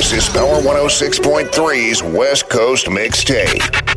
This is Power 106.3's West Coast Mixtape.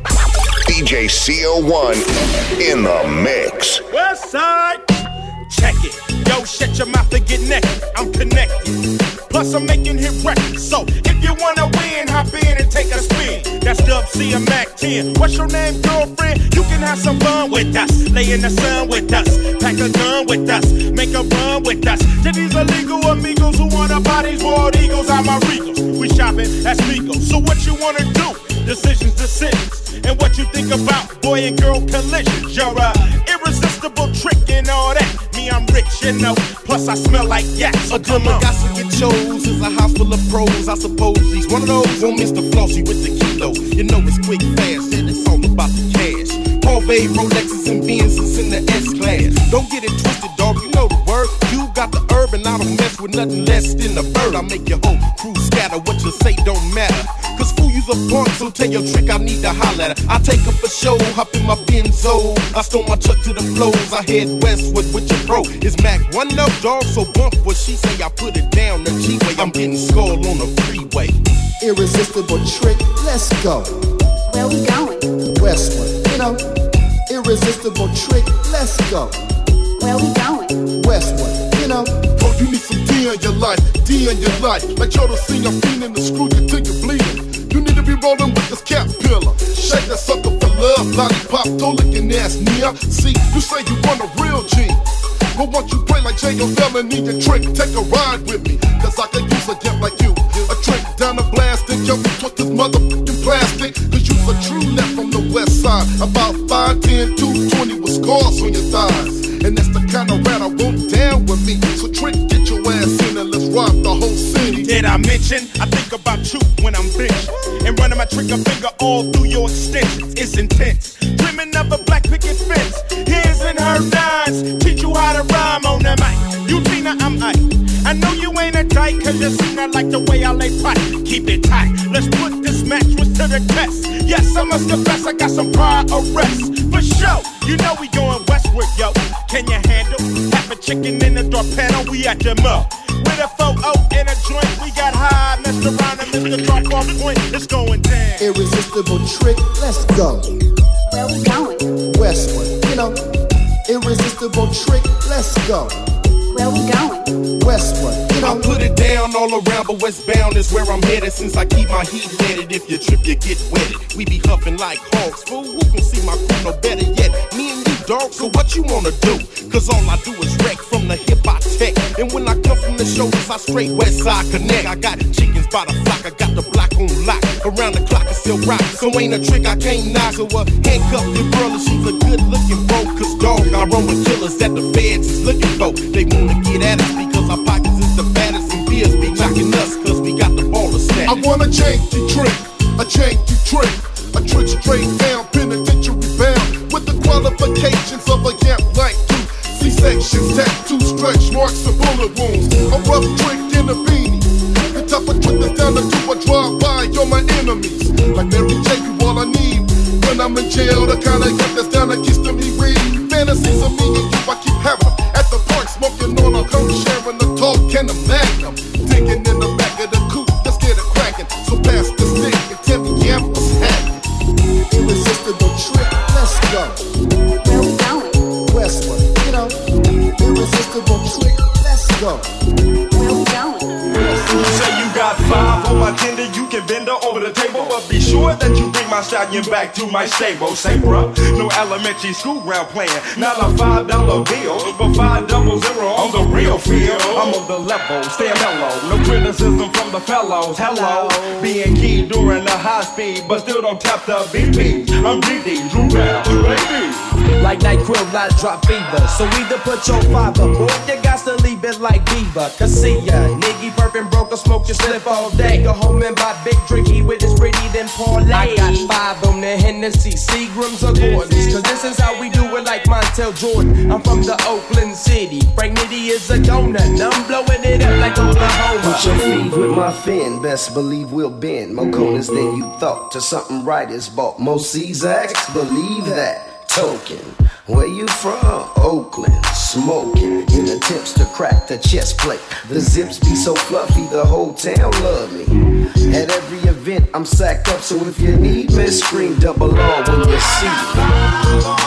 DJ CO1 in the mix. West side, check it. Yo, shut your mouth and get naked. I'm connected. Plus, I'm making hit records. So, if you wanna win, hop in and take a spin. That's Dub C and Mac 10. What's your name, girlfriend? You can have some fun with us. Lay in the sun with us. Pack a gun with us. Make a run with us. To these illegal amigos who wanna buy these wild eagles, I'm a Regals. We shopping, that's Migos. So, what you wanna do? Decisions. And what you think about boy and girl collisions? You're a irresistible trick and all that. Me, I'm rich, you know. Plus, I smell like yak. So come on. Got to get chose is a house full of pros. I suppose he's one of those won't miss the flossy with the kilo. You know it's quick, fast, and it's all about the cash. Corvette, Rolexes, and Benzes in the S-Class. Don't get it twisted, dog. You know the word. You got the herb, and I don't mess with nothing less than the bird. I make your whole crew scatter. What you say don't matter. Cause fool, you's a punk, so tell your trick I need to holler at her. I take her for show, hop in my Benzo. I stole my truck to the flows. I head westward with your bro. It's Mac, one up, dog, so bump what she say. I put it down the G-way. I'm getting skull on the freeway. Irresistible trick, let's go. Where we going? Westward, you know. Irresistible trick, let's go. Where we going? Westward, you know. Bro, you need some D in your life, D in your life. Like y'all to see I'm feeling the screw you till you're bleeding. You need to be rolling with this cat pillar. Shake that sucker for love, lollipop, don't lick your ass near. See, you say you want a real G. But once you play like J.O.L. and need your trick, take a ride with me. Cause I could use a gift like you. A trick down the blast and jump with this motherfucking plastic. Cause you's a true left from the west side. About 5'10", 220 with scars on your thighs. And that's the kind of rat I want down with me. So trick, get your ass in and let's rock the whole city. Did I mention? I think about you when I'm bitch. And running my trigger finger all through your extensions. It's intense. Dreaming of a black picket fence. His and her nines. Teach you how to rhyme on the mic. You Tina, I'm Ike. I know you ain't a dyke, cause you seen I like the way I lay pipe. Keep it tight. Let's put this mattress to the test. Yes, I must confess I got some prior arrests. For sure, you know we going westward, yo. Can you handle half a chicken in the door panel? We at the mug. With a photo and a joint, we got high, messed around and missed the drop off point. It's going down. Irresistible trick, let's go. Where we going? Westward, you know. Irresistible trick, let's go. Where we going? Westward, you know. I put it down all around, but westbound is where I'm headed. Since I keep my heat headed, if you trip, you get wetted. We be huffing like hogs, fool. Who can see my crew? No better yet, me and you, dog. So what you wanna do? Cause all I do is wreck from the hip I tech. And when I come from the shoulders, I straight west side connect. I got chickens by the flock, I got the block on lock. Around the clock, I still rock. So ain't a trick I can't knock. So handcuff your girl if she's a good looking bro. Cause dog, I run with killers that the feds is looking for. They wanna get at us because our pockets is the baddest. And beers be jocking us cause we got the baller status. I wanna change your trick, a change your trick. A trick straight down, penitentiary bound. With the qualifications of a yap like you. C-sections, tattoos, stretch marks, and bullet wounds. A rough trick in a beanie. The type of trick that's down to do a drive-by on my enemies. Like Mary J, you all I need. When I'm in jail, the kind of guy that's down to kiss to me read. Fantasies of me and you, I keep having them. At the park, smoking on a cone, sharing the talk and the magnum. Digging in the back of the coupe, let's get it cracking. So pass the stick and tell me, yeah, what's happening. Irresistible trick, let's go. Where we going? Westward, you know. Irresistible trick, let's go. Where we going? You say you got 5 on my tender, you can bend her over the table. But be sure that you bring my stallion back to my stable. Say, bruh, no elementary school ground playing. Not a $5 bill, but 500 on the real field. I'm on the level, stay mellow. No criticism from the fellows. Hello, being key during the high speed, but still don't tap the BP. I'm DD, Drew Bell, baby. Like NyQuil, not drop fever. So either put your five up, or you got to leave it like Beaver. Cause see ya, nigga perfect broke or smoke your slip all day. Go home and buy big drinky with his pretty then parlay. I got 5 on the Hennessy, Seagrams or Gordons. Cause this is how we do it like Montel Jordan. I'm from the Oakland City. Frank Nitty is a donut. I'm blowing it up like Oklahoma. Put your feet with my fin, best believe we'll bend. More corners than you thought, to something right is bought. More Czaks, believe that. Token, Where you from? Oakland, smoking in attempts to crack the chest plate. The zips be so fluffy, the whole town love me. At every event, I'm sacked up, so if you need me, scream double R when you see me.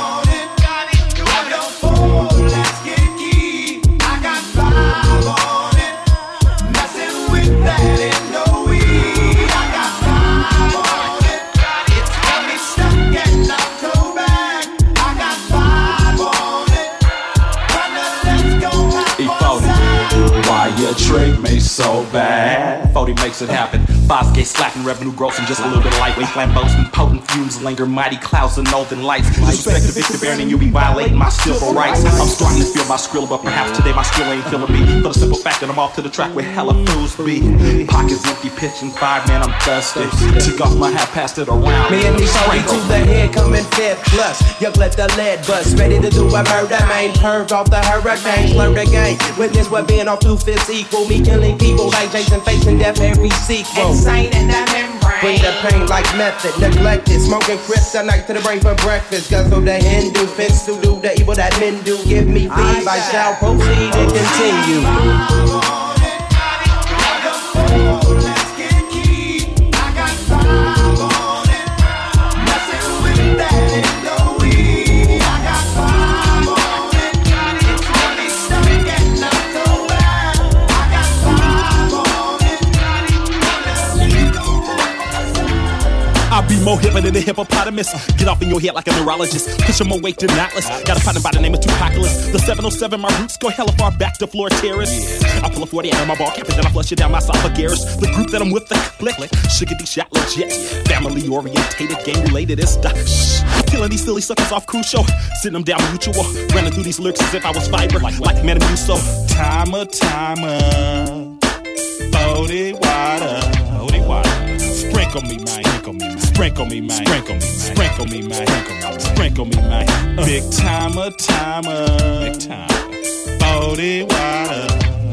Your trick me so bad. 40 makes it happen. Fosgate slapping, revenue gross, and just a little bit of lightweight flambeaus and potent fumes linger. Mighty clouds and northern lights. Disrespect to Victor Baron and you be violating my civil rights. I'm starting to feel my skrill, but perhaps today my skrill ain't feeling me. For the simple fact that I'm off to the track where hella fools be. Pockets empty, pitching 5, man, I'm thirsty. Took off my hat, passed it around. Me and me shorty to the head, coming fifth plus. You let the lead bust, ready to do a murder, man. Purge off the hurricanes, learn the game. Witness what being off 2/5 equal. Me killing people like Jason facing death every sequel. Insane in the membrane. Bring the pain like method, neglected. Smoking kryptonite to the brain for breakfast. Guzzle the Hindu, fence to do the evil that men do. Give me feed, I shall proceed and continue. I'll be more hipper than a hippopotamus. Get off in your head like a neurologist. Push my weight to Atlas. Got a partner by the name of Tupacalypse. The 707, my roots go hella far back to Floor Terrace. I pull a 40 out of my ball cap and then I flush it down my esophagus. The group that I'm with, the click. Sugar D shot legit. Family orientated, game related, it's the shh. Killing these silly suckers off cruise show. Sitting them down mutual. Running through these lyrics as if I was fiber. Like Metamucil. Timer. 40 water. Sprinkle me, man. Sprinkle me, man. Sprinkle me, man. Sprinkle me, man. Big timer. Big time. 40 water.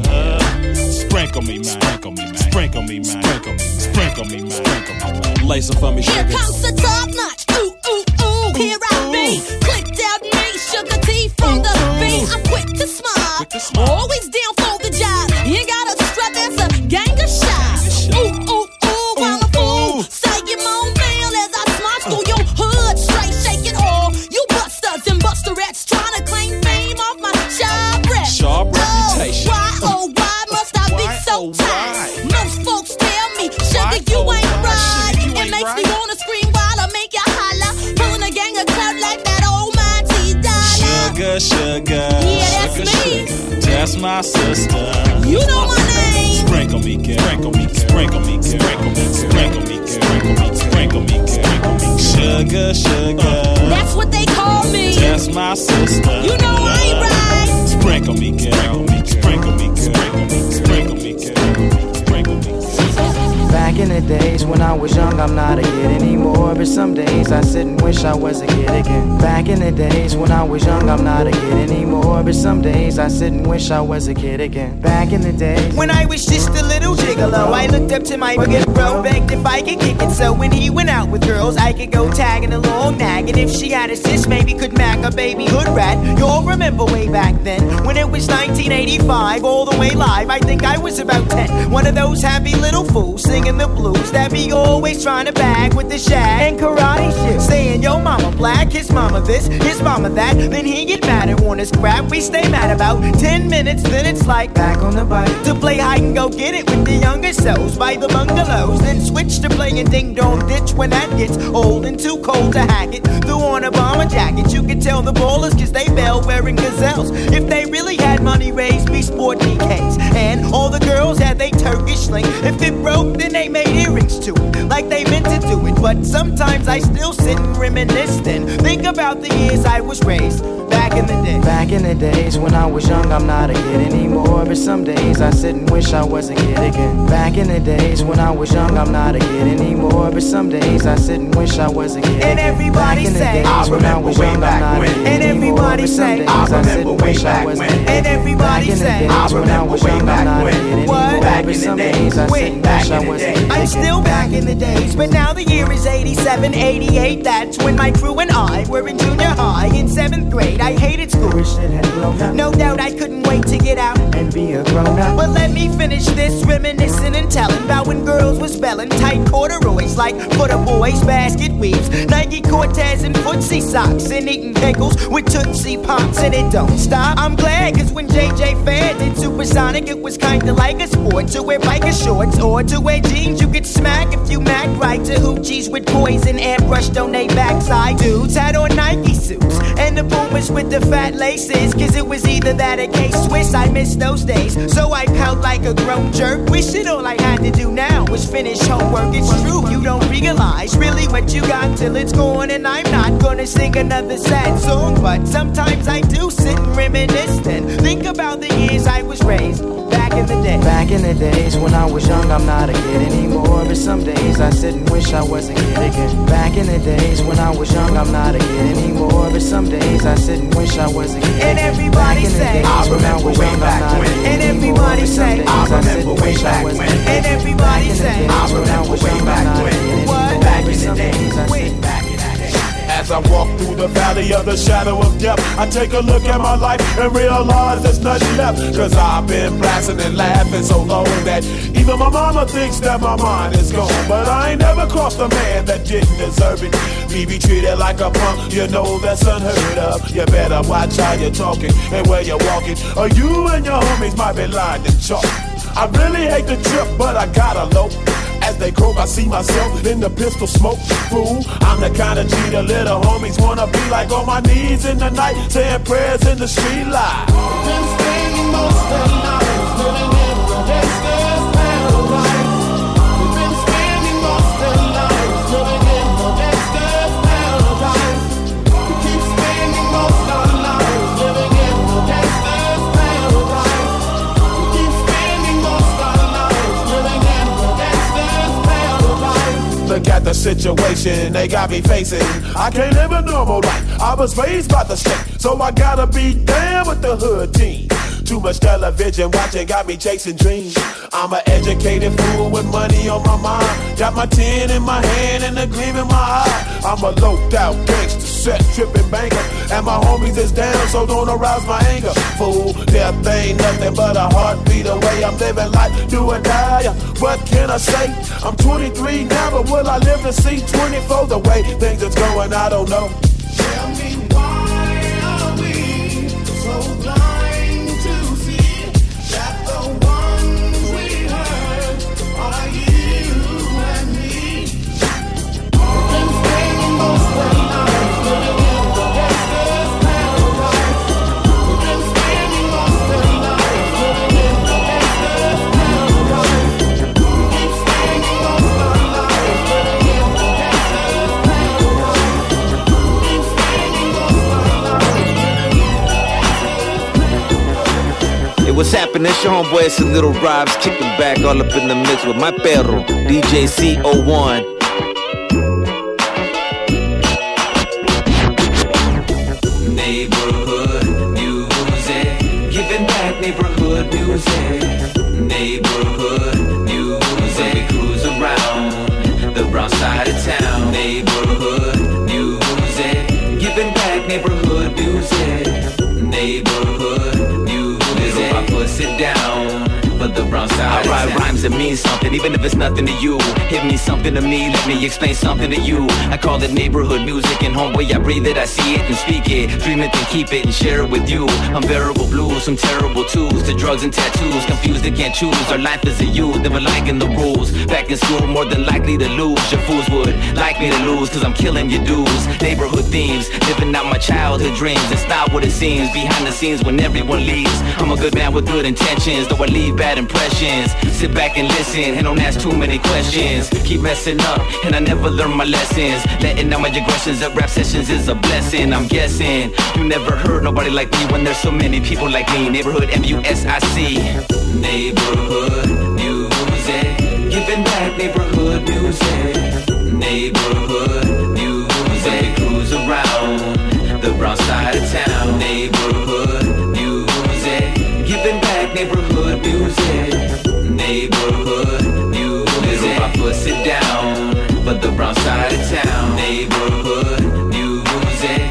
Sprinkle me, man. Sprinkle me, man. Sprinkle me, man. Lace them for me, sugar. Here comes the top notch. Ooh, ooh, ooh. Here I be. Clicked out me, sugar tea from the beat. I'm quick to smile. Always down for the job. You ain't gotta strut, that's a gang of shots. Ooh, ooh. While a fool, say your moan mail as I smash through your hood, straight shaking all. You busters and busterettes trying to claim fame off my sharp rep. Sharp reputation. Why must I be so tight? Most folks tell me, sugar, you ain't right. It makes me wanna scream while I make you holler. Pulling a gang of clout like that almighty dollar. Sugar. Yeah, that's me. That's my sister. You know my name. Sprinkle me, girl. Sprinkle me, girl. Sprinkle me, girl. Sprinkle me, girl. Sprinkle me, girl. Sugar. That's what they call me. That's my sister. You know I ain't right. Sprinkle me, girl. Sprinkle me, girl. Sprinkle me, girl. Sprinkle me. Back in the days when I was young, I'm not a kid anymore. But some days I sit and wish I was a kid again. Back in the days when I was young, I'm not a kid anymore. But some days I sit and wish I was a kid again. Back in the days when I was just a little gigolo, I looked up to my rugged bro, begged if I could kick it. So when he went out with girls, I could go tagging along, nagging. If she had a sis, maybe could mac a baby hood rat. You'll remember way back then when it was 1985, all the way live. I think I was about 10. One of those happy little fools singing the blues that be always trying to bag with the shag and karate shit, saying yo mama black, his mama this, his mama that. Then he get mad at Warner's crap. We stay mad about 10 minutes, then it's like back on the bike to play hide and go get it with the younger selves by the bungalows. Then switch to playing ding dong ditch when that gets old and too cold to hack it. Threw on a bomber jacket, you could tell the ballers cause they bail wearing gazelles. If they really had money raised, be sport DKs. And all the girls had they Turkish sling. If it broke, then they made earrings to it, like they meant to do it. But sometimes I still sit and reminisce, then think about the years I was raised. Back back in the day. Back in the days when I was young, I'm not a kid anymore. But some days I sit and wish I was a kid again. Back in the days when I was young, I'm not a kid anymore. But some days I sit and wish I was a kid again. And everybody say, I remember way back when. And everybody say, I remember way back when. And everybody say, I remember way back when. What? Back in the days, I sit and wish I was a kid again. I'm still back in the days, but now the year is 87, 88. That's when my crew and I were in junior high. In 7th grade, I hated school. No doubt I couldn't wait to get out and be a grown-up. But let me finish this, reminiscing and telling about when girls was spelling tight corduroys like for the boys, basket weaves, Nike Cortez and footsie socks, and eating pickles with Tootsie Pops, and it don't stop. I'm glad, cause when JJ Fair did Supersonic, it was kinda like a sport to wear biker shorts or to wear jeans. You could smack if you mac right to hoochies with poison airbrushed on they backside. Dudes had on Nike suits and the boomers with the fat laces, cause it was either that or K-Swiss. I miss those days, so I pout like a grown jerk, wishing all I had to do now was finish homework. It's true, you don't realize really what you got till it's gone. And I'm not gonna sing another sad song, but sometimes I do sit and reminisce and think about the years I was raised back in the day. Back in the days when I was young, I'm not a kid anymore. But some days I sit and wish I was a kid again. Back in the days when I was young, I'm not a kid anymore. But some days I sit and wish I was a kid again. And everybody say, I remember way back when. And everybody say, I remember way back when. And everybody say, I remember way back when. What? Back in the days I sit back. As I walk through the valley of the shadow of death, I take a look at my life and realize there's nothing left. Cause I've been blasting and laughing so long that even my mama thinks that my mind is gone. But I ain't never crossed a man that didn't deserve it. Me be treated like a punk, you know that's unheard of. You better watch how you're talking and where you're walking, or you and your homies might be lined in chalk. I really hate the trip, but I gotta low. As they croak, I see myself in the pistol smoke. Fool, I'm the kind of G the little homies wanna be like, on my knees in the night, saying prayers in the street light. Been spending most of the night living in the gangster's paradise. We've been spending most of the night living in the gangster's paradise. We keep spending most of the night living in the gangster's paradise. We keep spending most of the night living in the gangster's paradise. Look at the situation they got me facing. I can't live a normal life. I was raised by the state, so I gotta be down with the hood team. Too much television watching got me chasing dreams. I'm an educated fool with money on my mind. Got my tin in my hand and a gleam in my eye. I'm a loped out gangster, set tripping banker, and my homies is down, so don't arouse my anger. Fool, death ain't nothing but a heartbeat away. I'm living life, do or die. What can I say? I'm 23 now, but will I live to see 24? The way things is going, I don't know. Tell me why are we so blind to see that the ones we hurt are you and me? We've been spending most of the night living in the gangster's paradise. We've been spending most of the night living in the gangster's paradise. We keep spending most of the night living in the gangster's paradise. Hey, what's happening? It's your homeboy, it's a little Robs, kicking back all up in the mix with my perro, DJ CO1. Neighborhood music, giving back neighborhood music. Neighborhood music, we cruise around the brown side of town. Neighborhood music, giving back neighborhood music. Neighborhood music, I push it down for the brown side. I write rhymes that mean something, even if it's nothing to you. It means something to me, let me explain something to you. I call it neighborhood music, and homeboy, I breathe it, I see it and speak it. Dream it, then keep it and share it with you. Unbearable blues, some terrible twos, to drugs and tattoos. Confused, they can't choose. Our life as a youth, never liking the rules. Back in school, more than likely to lose. Your fools would like me to lose, cause I'm killing your dues. Neighborhood themes, living out my childhood dreams. It's not what it seems behind the scenes when everyone leaves. I'm a good man with good intentions, though I leave bad impressions. impressions. Sit back and listen and don't ask too many questions. Keep messing up and I never learn my lessons. Letting out my aggressions at rap sessions is a blessing. I'm guessing you never heard nobody like me when there's so many people like me. Neighborhood MUSIC. Neighborhood music. Giving back neighborhood music. Neighborhood music. We cruise around the brown side of town. Neighborhood music. Giving back neighborhood music. Neighborhood music. I push it down for the brown side of town. Neighborhood music.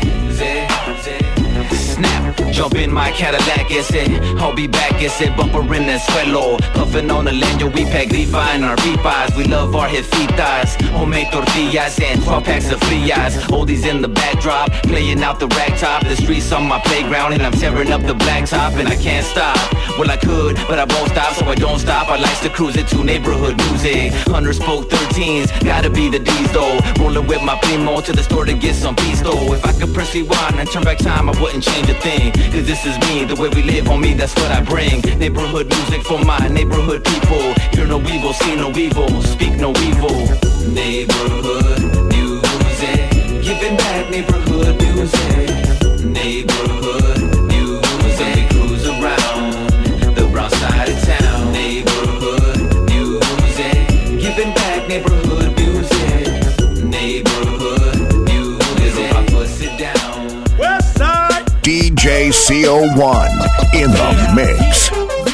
Snap, jump in my Cadillac, ese. I'll be back, ese bumper in the suelo. Puffin' on the leño, we pack grifa in our pipas. We love our jefitas, homemade tortillas and 12 packs of frias. Oldies in the backdrop, playing out the rag top. The streets on my playground and I'm tearing up the blacktop. And I can't stop, well I could, but I won't stop, so I don't stop. I like to cruise it to neighborhood music. 100 spoke 13s, gotta be the D's though. Rolling with my primo to the store to get some pisto. If I could press rewind and turn back time, I wouldn't change a thing. Cause this is me, the way we live on me, that's what I bring. Neighborhood music for my neighborhood people. Hear no evil, see no evil, speak no evil. Neighborhood music. Giving back neighborhood music. Neighborhood music. We cruise around the brown side of town. Neighborhood music. Giving back neighborhood music. Neighborhood music. I push it down. West side. DJ CO1 in the mix.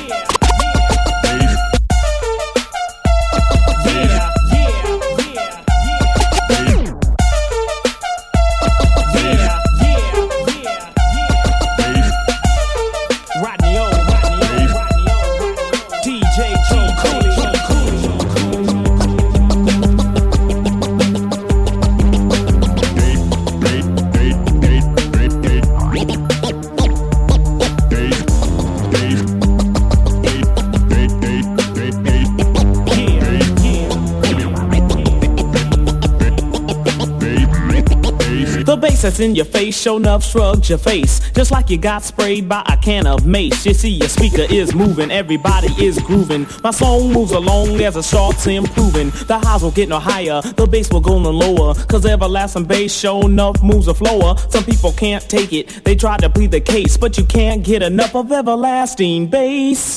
That's in your face, show enough shrugged your face, just like you got sprayed by a can of mace. You see your speaker is moving, everybody is grooving. My song moves along as it starts improving. The highs will get no higher, the bass will go no lower, cause everlasting bass show enough moves a flower. Some people can't take it, they try to plead the case, but you can't get enough of everlasting bass.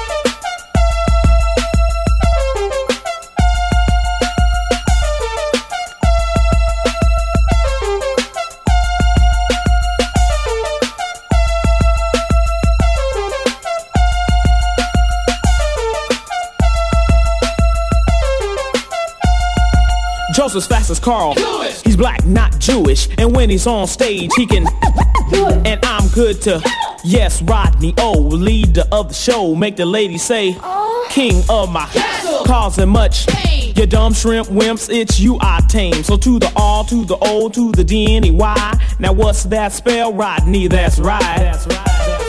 Joseph's fast as Carl. He's black, not Jewish. And when he's on stage, he can. And I'm good to. Yes, Rodney O, leader of the show. Make the ladies say, king of my castle. Causing much pain. You dumb shrimp wimps, it's you I tame. So to the R, to the O, to the D-N-E-Y. Now what's that spell, Rodney? That's right. That's right.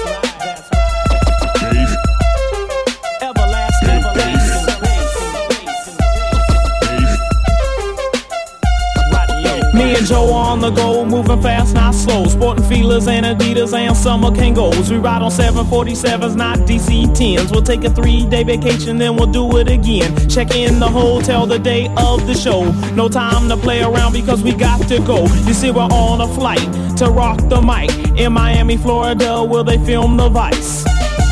Me and Joe on the go, moving fast, not slow. Sporting feelers and Adidas and summer Kangos. We ride on 747s, not DC-10s. We'll take a 3-day vacation, then we'll do it again. Check in the hotel the day of the show. No time to play around because we got to go. You see, we're on a flight to rock the mic. In Miami, Florida, where they film The Vice.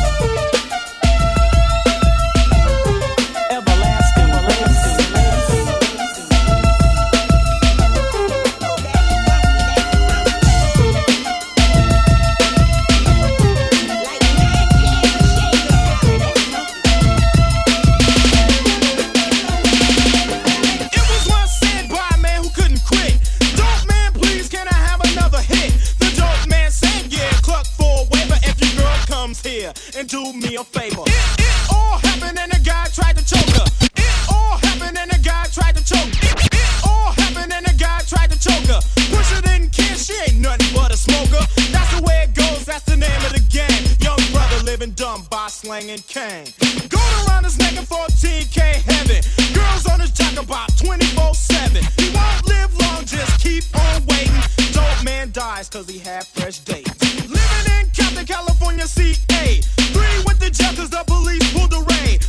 And do me a favor. It all happened and a guy tried to choke her. It all happened and a guy tried to choke her. It all happened and a guy tried to choke her. Pusher didn't care, she ain't nothing but a smoker. That's the way it goes, that's the name of the game. Young brother living dumb by slanging cane. Going around his neck in 14K heaven. Girls on his jack about 24/7. He won't live long, just keep on waiting. Dope man dies cause he had fresh dates. Living in Compton, California, CA. 3 went to jail cause the police pulled the raid.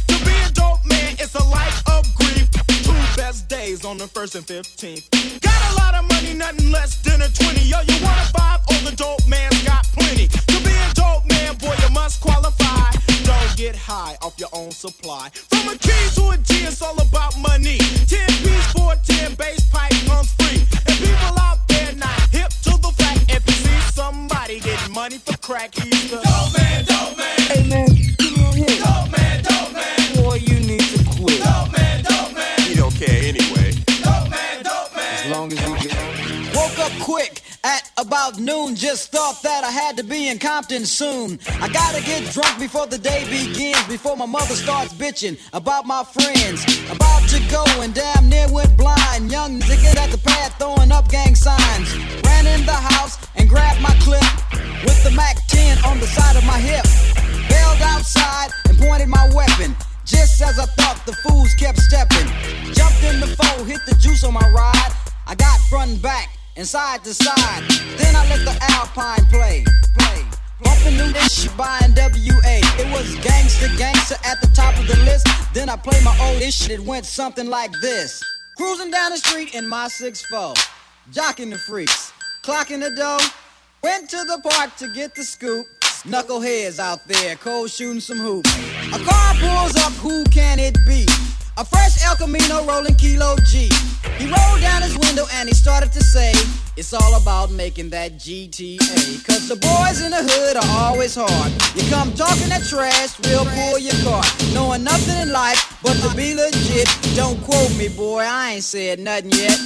on the 1st and 15th. Got a lot of money, nothing less than a 20. Yo, you want a 5? Oh, the dope man's got plenty. To be a dope man, boy, you must qualify. Don't get high off your own supply. From a key to a G, it's all about money. 10 piece for a 10 bass pipe comes free. And people out there not hip to the fact, if you see somebody getting money for crack, he's the dope man, dope man. Hey man, give me on here. Dope man, dope man. Boy, you need to quit. Dope man, dope man. He don't care anyway. Dope man, dope man. As long as you get. Woke up quick at about noon. Just thought that I had to be in Compton soon. I gotta get drunk before the day begins, before my mother starts bitching about my friends. About to go and damn near went blind. Young niggas at the pad throwing up gang signs. Ran in the house and grabbed my clip with the Mac 10 on the side of my hip. Bailed outside and pointed my weapon. Just as I thought, the fools kept stepping. Jumped in the foe, hit the juice on my ride. I got front and back and side to side. Then I let the Alpine play. Bumping new this shit by NWA. It was gangster at the top of the list. Then I played my old shit. It went something like this. Cruising down the street in my 6'4", jocking the freaks, clocking the dough. Went to the park to get the scoop. Knuckleheads out there, cold shooting some hoops. A car pulls up, who can it be? A fresh El Camino rolling Kilo G. He rolled down his window and he started to say, it's all about making that GTA. Cause the boys in the hood are always hard. You come talking that trash, we'll pull your car. Knowing nothing in life but to be legit. Don't quote me, boy, I ain't said nothing yet.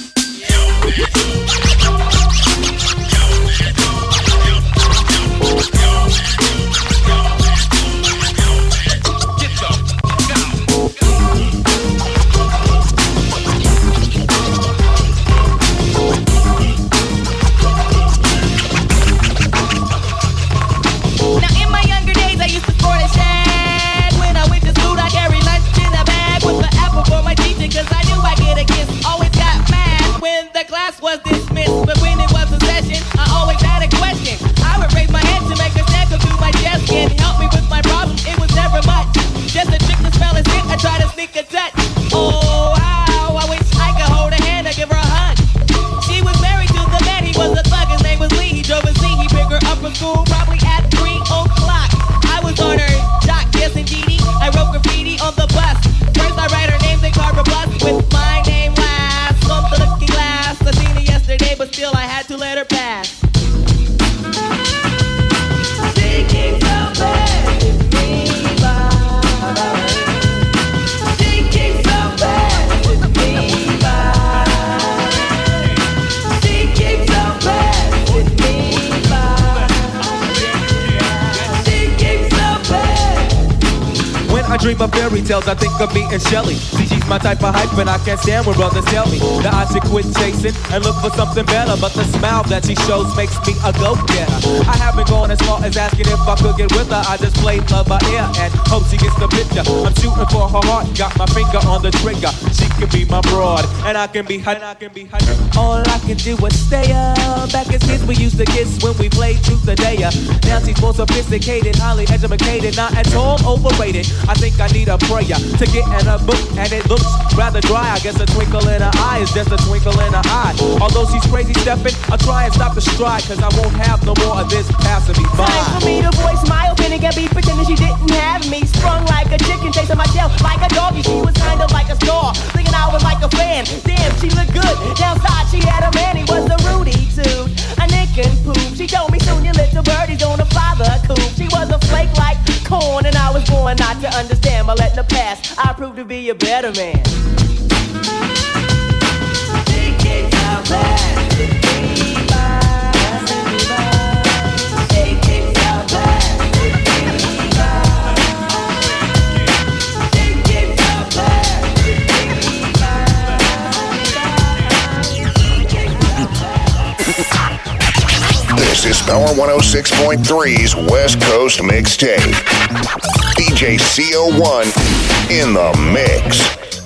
Cause I knew I'd get a kiss. Always got mad when the class was dismissed. But when it was a session, I always had a question. I would raise my hand to make a snap go through my chest. Can help me with my problem, it was never much. Just a trick to spell his hit, I try to sneak a touch. Oh, how I wish I could hold her hand or give her a hug. She was married to the man, he was a thug. His name was Lee, he drove a Z. He picked her up from school probably at 3 o'clock. I was on her jock, yes indeedy. I wrote graffiti on the bus. First I write her name, then carve a bus with my name last. On the looking glass, I seen her yesterday, but still I had to let her pass. She keeps so bad with me, bye. She keeps so bad with me, bye. She keeps so bad with me, bye. She keeps so bad. When I dream of fairy tales, I think of me and Shelly. See, she's my type of hype, but I can't stand when brothers tell me that I should quit chasing and look for something better. But the smile that she shows makes me a go-getter. I haven't gone as far as asking if I could get with her. I just play love by ear and hope she gets the picture. I'm shooting for her heart, got my finger on the trigger. She can be my broad, and I can be her. All I can do is stay up. Back as kids, we used to kiss when we played truth or dare. Now she's more sophisticated, highly educated, not at all overrated. I think I need a prayer to get in a book, and it looks rather dry. I guess a twinkle in her eye is just a twinkle in her eye. Although she's crazy stepping, I'll try and stop the stride, cause I won't have no more of this passing me by. Time for me to voice my opinion and be pretending she didn't have me. Sprung like a chicken, chasing my tail like a doggy. She was kind of like a star, thinking I was like a fan. Damn, she looked good. Downside, she had a man, he was a Rudy too. A nick and poop. She told me soon your little birdie's gonna fly the coop. She was a flake like corn, and I was born not to understand. By letting her pass, I proved to be a better man. She keeps so bad with me, bye. She keeps so bad with me, bye. She keeps so bad with me, bye. This is Power 106.3's West Coast Mixtape. DJ CO1 in the mix.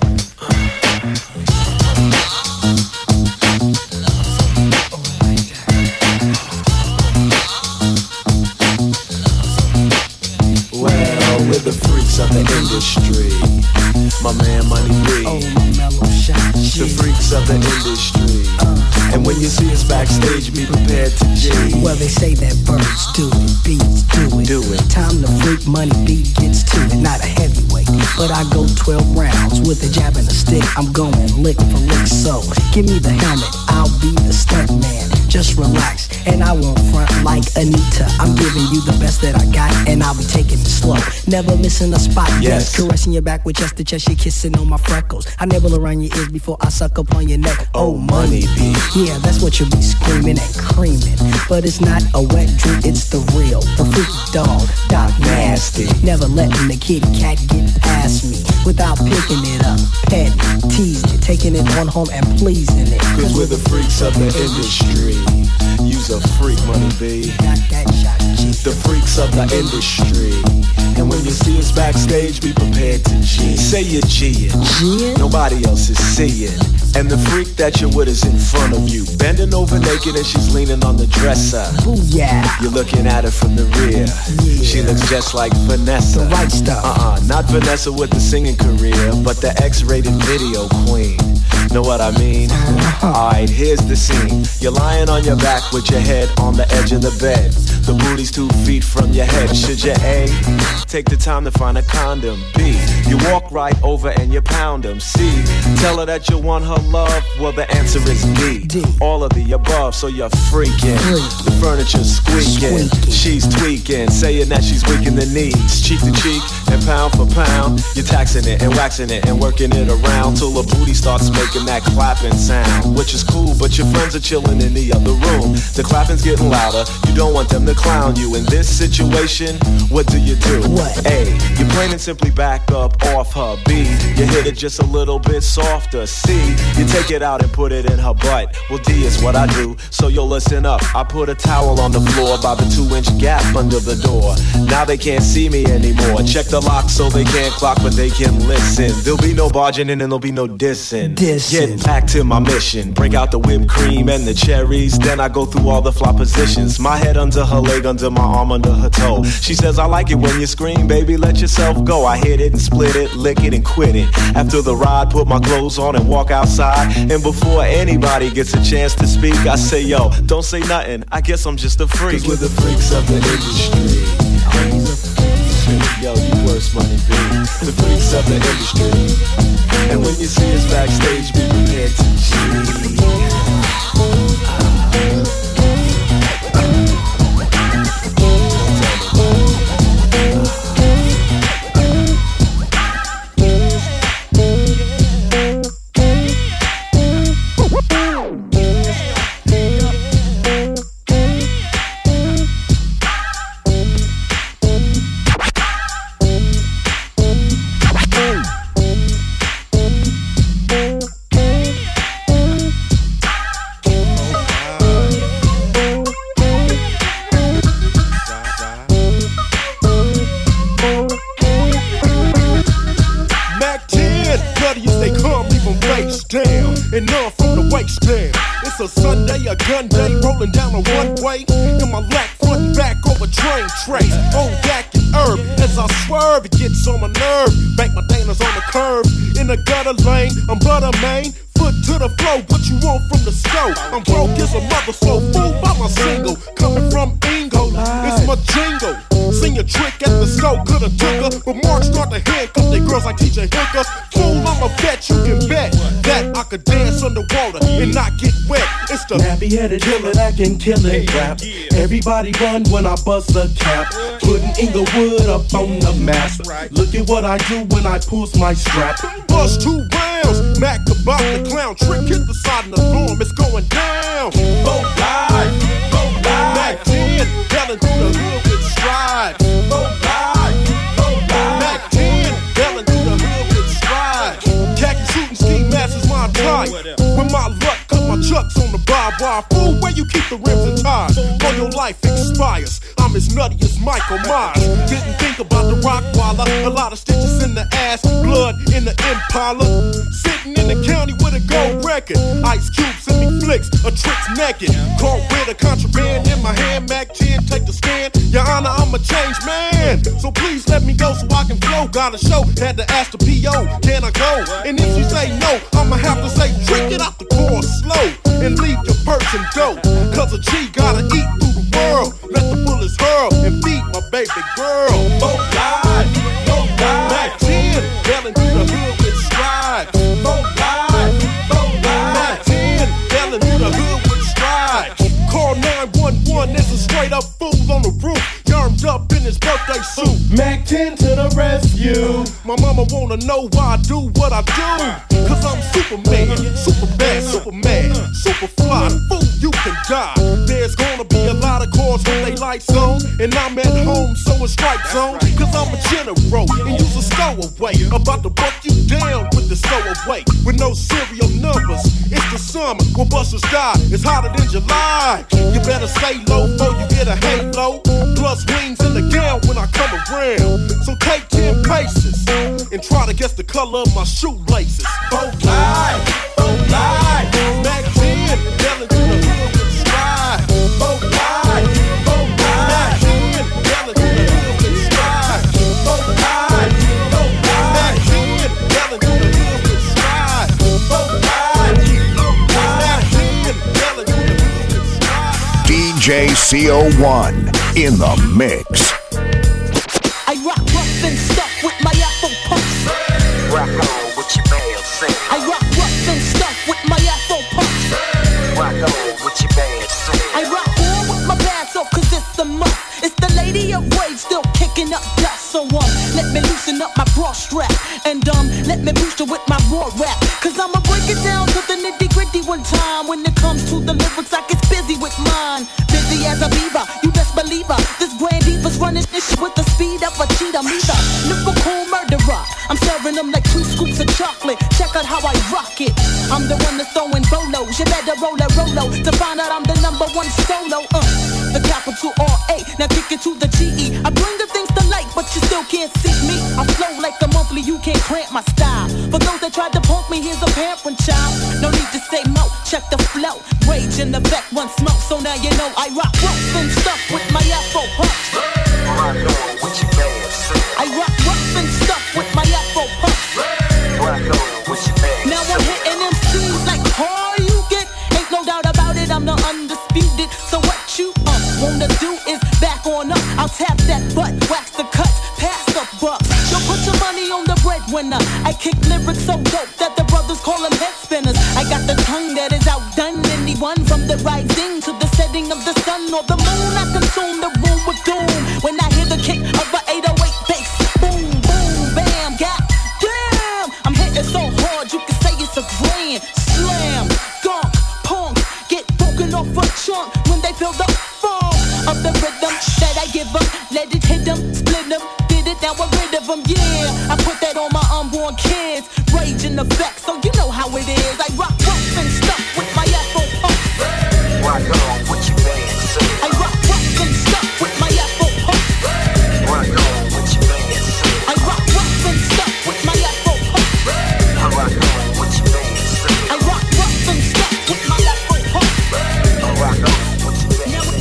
Well, we're the freaks of the industry. My man Money B. The freaks freaks of the industry. And when you see us backstage, be prepared to G. Well, they say that birds do it, beats do it. Do it. Time to freak, money beat gets to it. Not a heavyweight, but I go 12 rounds with a jab and a stick. I'm going lick for lick, so give me the helmet. I'll be the stunt man. Just relax, and I won't front like Anita. I'm giving you the best that I got, and I'll be taking it slow. Never missing a spot, yes. Caressing your back with chest to chest, you're kissing on my freckles. I nibble around your ears before I suck up on your neck. Oh, money be. Yeah, that's what you'll be screaming and creaming. But it's not a wet dream, it's the real. The freaky dog, Doc Nasty. Never letting the kitty cat get past me without picking it up, petting, teasing it, taking it on home and pleasing it. Cause we're the freaks of the industry. You's a freak, money B. The freaks of the industry. And when you see us backstage, be prepared to G. Say you're G'ing. Nobody else is seeing. And the freak that you're with is in front of you, bending over naked and she's leaning on the dresser. Booyah. You're looking at her from the rear. Yeah. She looks just like Vanessa. The right stuff. Not Vanessa with the singing career, but the X-rated video queen. Know what I mean? Alright, here's the scene. You're lying on your back with your head on the edge of the bed. The booty's 2 feet from your head. Should you A, take the time to find a condom? B, you walk right over and you pound them. C, tell her that you want her love. Well, the answer is D. All of the above, so you're freaking. The furniture's squeaking. She's tweaking, saying that she's weak in the knees. Cheek to cheek and pound for pound. You're taxing it and waxing it and working it around till the booty starts making that clapping sound. Which is cool, but your friends are chilling in the other room. The clapping's getting louder. You don't want them to clown you. In this situation, what do you do? What? A, you plain and simply back up off her. B, you hit it just a little bit softer. C, you take it out and put it in her butt. Well, D is what I do, so you'll listen up. I put a towel on the floor by the 2-inch gap under the door. Now they can't see me anymore. Check the lock so they can't clock, but they can listen. There'll be no barging in and there'll be no dissing. Get back to my mission. Break out the whipped cream and the cherries. Then I go through all the flop positions. My head under her leg, under my arm, under her toe. She says, I like it when you scream, baby, let yourself go. I hit it and split it, lick it and quit it. After the ride, put my clothes on and walk outside. And before anybody gets a chance to speak, I say, yo, don't say nothing, I guess I'm just a freak. Cause we're the freaks of the industry. Yo, you worse, money B. The freaks of the industry. And when you see us backstage, be prepared to G. And none from the waist down. It's a Sunday, a gun day, rolling down a one-way. In my lap, front and back over train trays. On Dak and herb, as I swerve, it gets on my nerve. Bank my Danas on the curb. In the gutter lane, I'm butter main. Foot to the flow, what you want from the stove? I'm broke as a mother, so fool by my single. Coming from Ingo, it's my jingle. Seen a trick at the scope, coulda took her. But Mark start to handcuff they girls like TJ Hooker. Fool, I'm a vet, you can bet that I could dance underwater and not get wet. It's the nappy-headed killer that can kill it rap. Everybody run when I bust a cap. Putting Inglewood up on the map. Look at what I do when I pulls my strap. Bust 2 rounds, Mac about the clown. Trick hit the side of the form, it's going down. Go live, Mac 10, yelling through the hood with strides. Go live, Mac 10, yelling through the hood with strides. Khaki shooting ski masks is my attire. With my luck, cut my chucks on the barbed wire. Fool, where you keep the rims and tires? Or your life expires. I'm as nutty as Michael Myers. Didn't think about the Rockwaller. A lot of stitches in the ass, blood in the Impala. Sitting in the county with a gold record. Ice Cube send me flicks, a trick's naked. Caught with a contraband in my hand. Mac 10, take the stand. Your Honor, I'm a changed man. So please let me go so I can flow. Got a show, had to ask the P.O. Can I go? And if she say no, I'ma have to say, trick it out the smoking dope. Cause a G gotta eat through the world. Let the bullets hurl and feed my baby girl. Both live, Mac 10, yelling through the hood with stride. Both live, Mac 10, yelling through the hood with stride. Call 911, there's a straight up fool on the roof, yarmed up in his birthday suit. Mac 10 to the rescue. My mama wanna know why I do what I do. Cause I'm Superman, super bad, super mad, super fly. Fool, you can die. There's gonna be a lot of cars with they lights on, and I'm at home sewing stripes on. Cause I'm a general and use a stowaway. About to buck you down with the stowaway. With no serial numbers. It's the summer when busters die. It's hotter than July. You better stay low before you get a halo. Plus wings in the gown when I come around. So take 10 paces and try to guess the color of my shoelaces. Both live, Mac 10, yelling through the hood with stride. Both live, Mac 10, yelling through the hood with stride. Both live, Mac 10, yelling through the hood with stride. Both live, Mac 10, yelling through the hood with stride. DJ CO1 in the mix. I rock rough and stuff with my Afro punks. Rock on with your band, sing. I rock rough and stuff with my Afro punks. Rock on with your band, sing. I rock on with my pants off cause it's a must. It's the lady of rage still kicking up dust. So let me loosen up my bra strap. And let me boost it with my raw rap. Cause I'ma break it down to the nitty gritty one time. When it comes to the lyrics I get busy with mine. Busy as a beaver, you best believe her. This grand diva's running this shit with the speed of a cheetah. Me the lyrical murderer. I'm serving them like 2 scoops of chocolate. Check out how I rock it. I'm the one that's throwing bolos. You better roll a Rolo to find out I'm the #1 solo. The capital R-A. Now kick it to the G-E. I bring the things to light, but you still can't see me. I flow like a monthly, you can't cramp my style. For those that tried to punk me, here's a parent child. No need to say mo, check the flow. Rage in the back, one smoke, so now you know I rock rough and stuff with my Afro punks. Rock on with your band, sing. I rock rough and stuff with my Afro punks. Rock on with your band, now I'm hitting them scenes like how you get. Ain't no doubt about it, I'm the undisputed. So what you wanna do is back on up. I'll tap that butt, wax the cuts, pass the buck. Yo, put your money on the breadwinner. I kick lyrics so dope that the brothers call them head spinners. I got the tongue that is outdone anyone. From the rising to the setting of the sun or the moon, I consume the room with doom. When I hear the kick of a 808 bass, boom, boom, bam, god damn. I'm hitting so hard you can say it's a grand slam. Gunk, punk, get broken off a chunk when they feel the funk of the rhythm that I give them. Let it hit them, split them, did it, now we're rid of them, yeah. I put that on my unborn kids. Rage in effect, so you know how it is. I rock rough and stuff with my Afro punks. Rock on with your band, sing. I rock rough and stuff with my Afro punks. Rock on with your band, sing. I rock rough and stuff with my Afro punks. I rock on with your band, sing. I rock rough and stuff with my Afro punks. I rock on with your band, sing.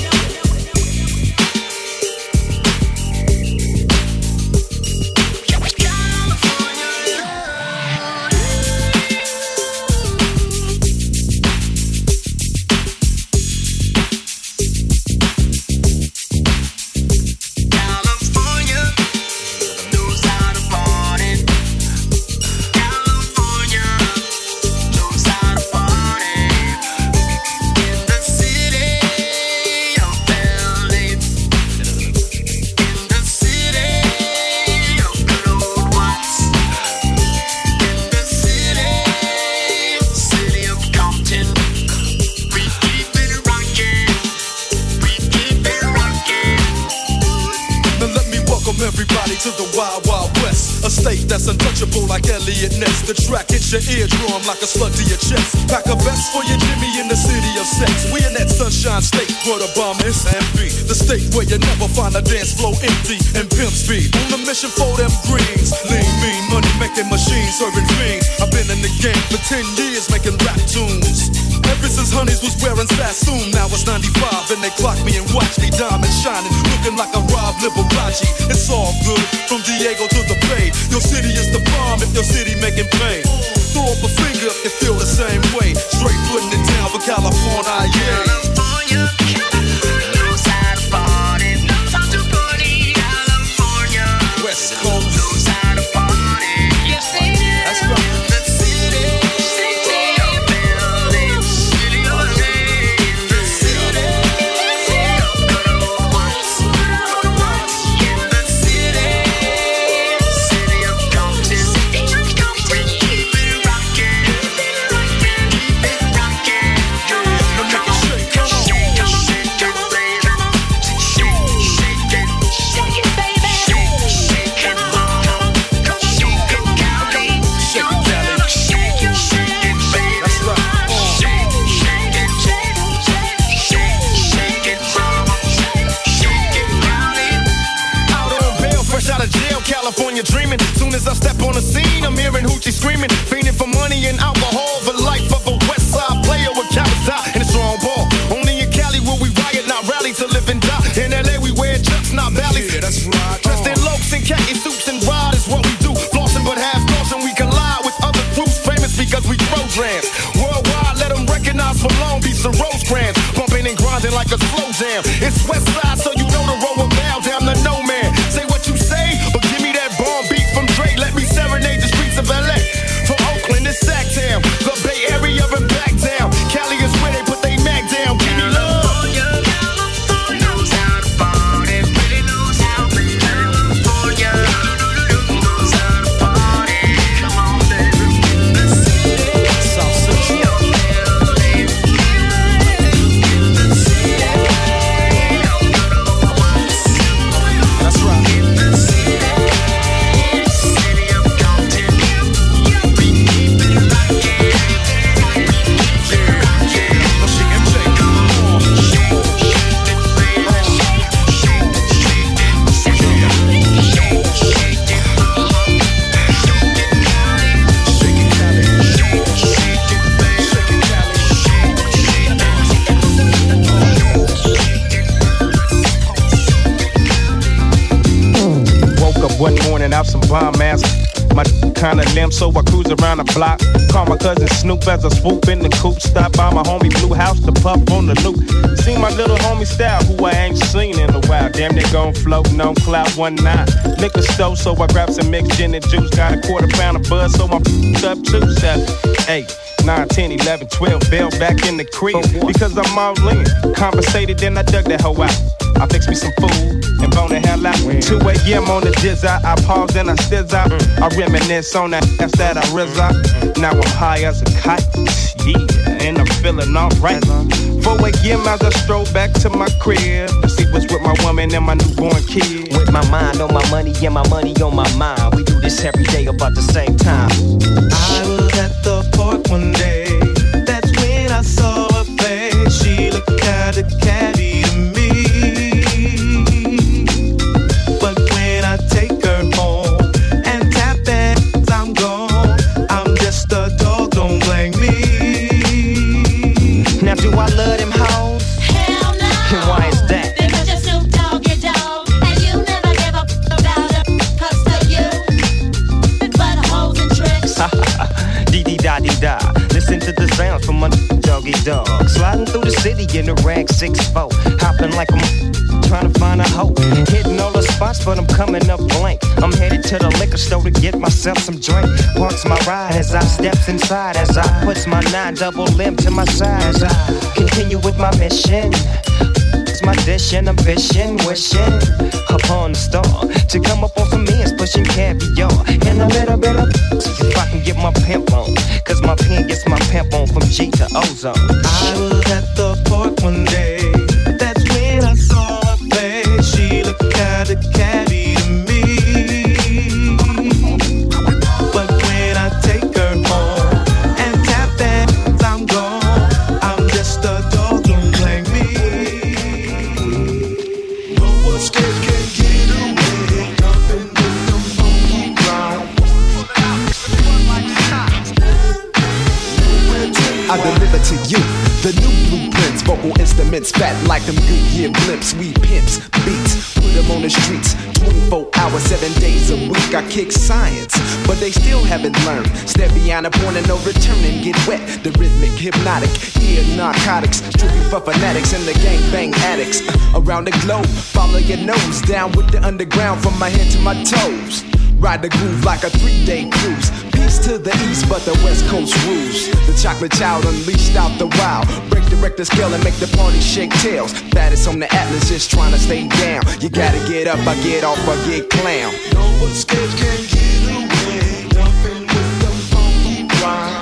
Everybody to the Wild Wild West, a state that's untouchable like Elliot Ness. The track hits your eardrum like a slug to your chest. Pack a vest for your Jimmy in the city of sex. We in that sunshine state where the bomb is and be. The state where you never find a dance floor empty and pimp speed. On a mission for them greens. Lean, mean, money making machines serving fiends. I've been in the game for 10 years making rap tunes. Ever since Honeys was wearing Sassoon, now it's 95 and they clock me and watch me diamond shining, looking like a Rob Liberace. It's all good from Diego to the Bay. Your city is the bomb if your city making pain. Throw up a finger if you feel the same way. Straight putting it down for California, yeah. programs. Worldwide, let them recognize for Long Beach and Rosecrans. Bumping and grinding like a slow jam. It's West Side, so you know the road will bow down to no man. Say what you say, but give me that bomb beat from Dre. Let me serenade the streets of LA. From Oakland to Sacktown, the Bay Area and back down. Cali is where they put they Mac down. Give me love. One morning out some bomb ass. My kinda limp, so I cruise around the block. Call my cousin Snoop as I swoop in the coupe. Stop by my homie Blue House to puff on the loop. See my little homie Style, who I ain't seen in a while. Damn, they gon' floatin' on cloud 19. Liquor store, so I grab some mixed gin and juice. Got a quarter pound of buzz, so I'm up too. 7, 8, 9, 10, 11, 12. Bail back in the crib because I'm all in. Conversated, then I dug that hoe out. I fix me some food and bone the hell out. 2 a.m. on the jizz out. I pause and I stizz out. I reminisce on that ass that I rizz out. Now I'm high as a kite, yeah, and I'm feeling alright. 4 a.m. as I stroll back to my crib to see what's with my woman and my newborn kid. With my mind on my money and my money on my mind. We do this every day about the same time. I was at the park one day. That's when I saw her face. She looked kinda catty to me. But when I take her home and tap that, I'm gone. I'm just a dog, don't blame me. Now do I love them hoes? Hell no. And why is that? Because you're Snoop Dogg, your dog, and you never give a about her. 'Cause to you, but hoes and tricks. Dee-dee-da-dee-da. Listen to the sounds from my doggy dog. Sliding through the city in a rag 6'4". Hopping like I'm trying to find a hoe. Hitting all the spots, but I'm coming up blank. I'm headed to the liquor store to get myself some drink. Parks my ride as I steps inside. As I puts my 9 double limb to my side. As I continue with my mission. It's my dish and ambition. Wishing upon the star to come up on some meals, pushing caviar. And a little bit of if I can get my pimp on. 'Cause my pen gets my pimp on from G to Ozone. I was at the park one day. That's when I saw her face. She looked kinda catty to me. But when I take her home and tap that, I'm gone. I'm just a dog, don't blame me. No one scared can get away. Nothing with them funky ground. I deliver to you the new blueprints, vocal instruments, fat like them Goodyear blimps. We pimps, beats, put them on the streets, 24 hours, 7 days a week. I kick science, but they still haven't learned. Step beyond a point of no return and get wet. The rhythmic, hypnotic, ear narcotics, strictly for fanatics and the gangbang addicts. Around the globe, follow your nose, down with the underground from my head to my toes. Ride the groove like a 3-day cruise. Peace to the east, but the west coast rules. The chocolate child unleashed out the wild. Break the record scale and make the party shake tails. Baddest on the atlas, just trying to stay down. You gotta get up, I get off, I get clown. No one scared can get away. Nothing with them funky rhymes.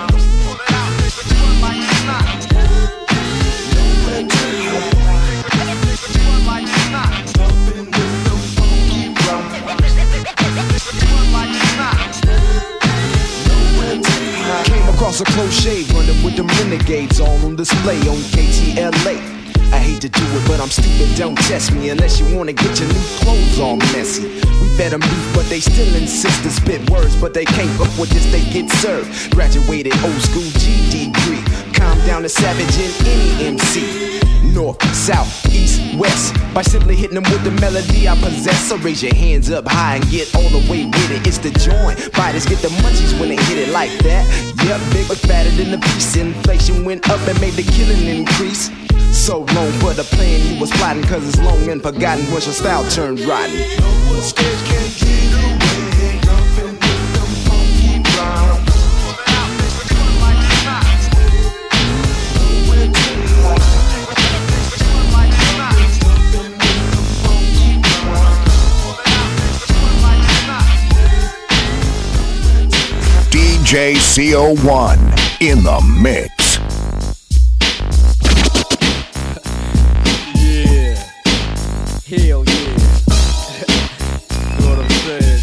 Came across a close shave, running with them renegades, all on display on KTLA. I hate to do it, but I'm stupid, don't test me unless you wanna get your new clothes all messy. We fed them beef, but they still insist to spit words, but they can't fuck with this, they get served. Graduated old school GD degree, calm down the savage in any MC. north, south, east, west. By simply hitting them with the melody I possess. So raise your hands up high and get all the way with it. It's the joint. Fighters get the munchies when they hit it like that. Yep, big but fatter than the piece. Inflation went up and made the killing increase. So long for the plan you was plotting, cause it's long and forgotten once your style turned rotten. No stage can't get away, jumping with them funky rhymes. DJ CO1 in the mix. Yeah. Hell yeah. Know what I'm saying?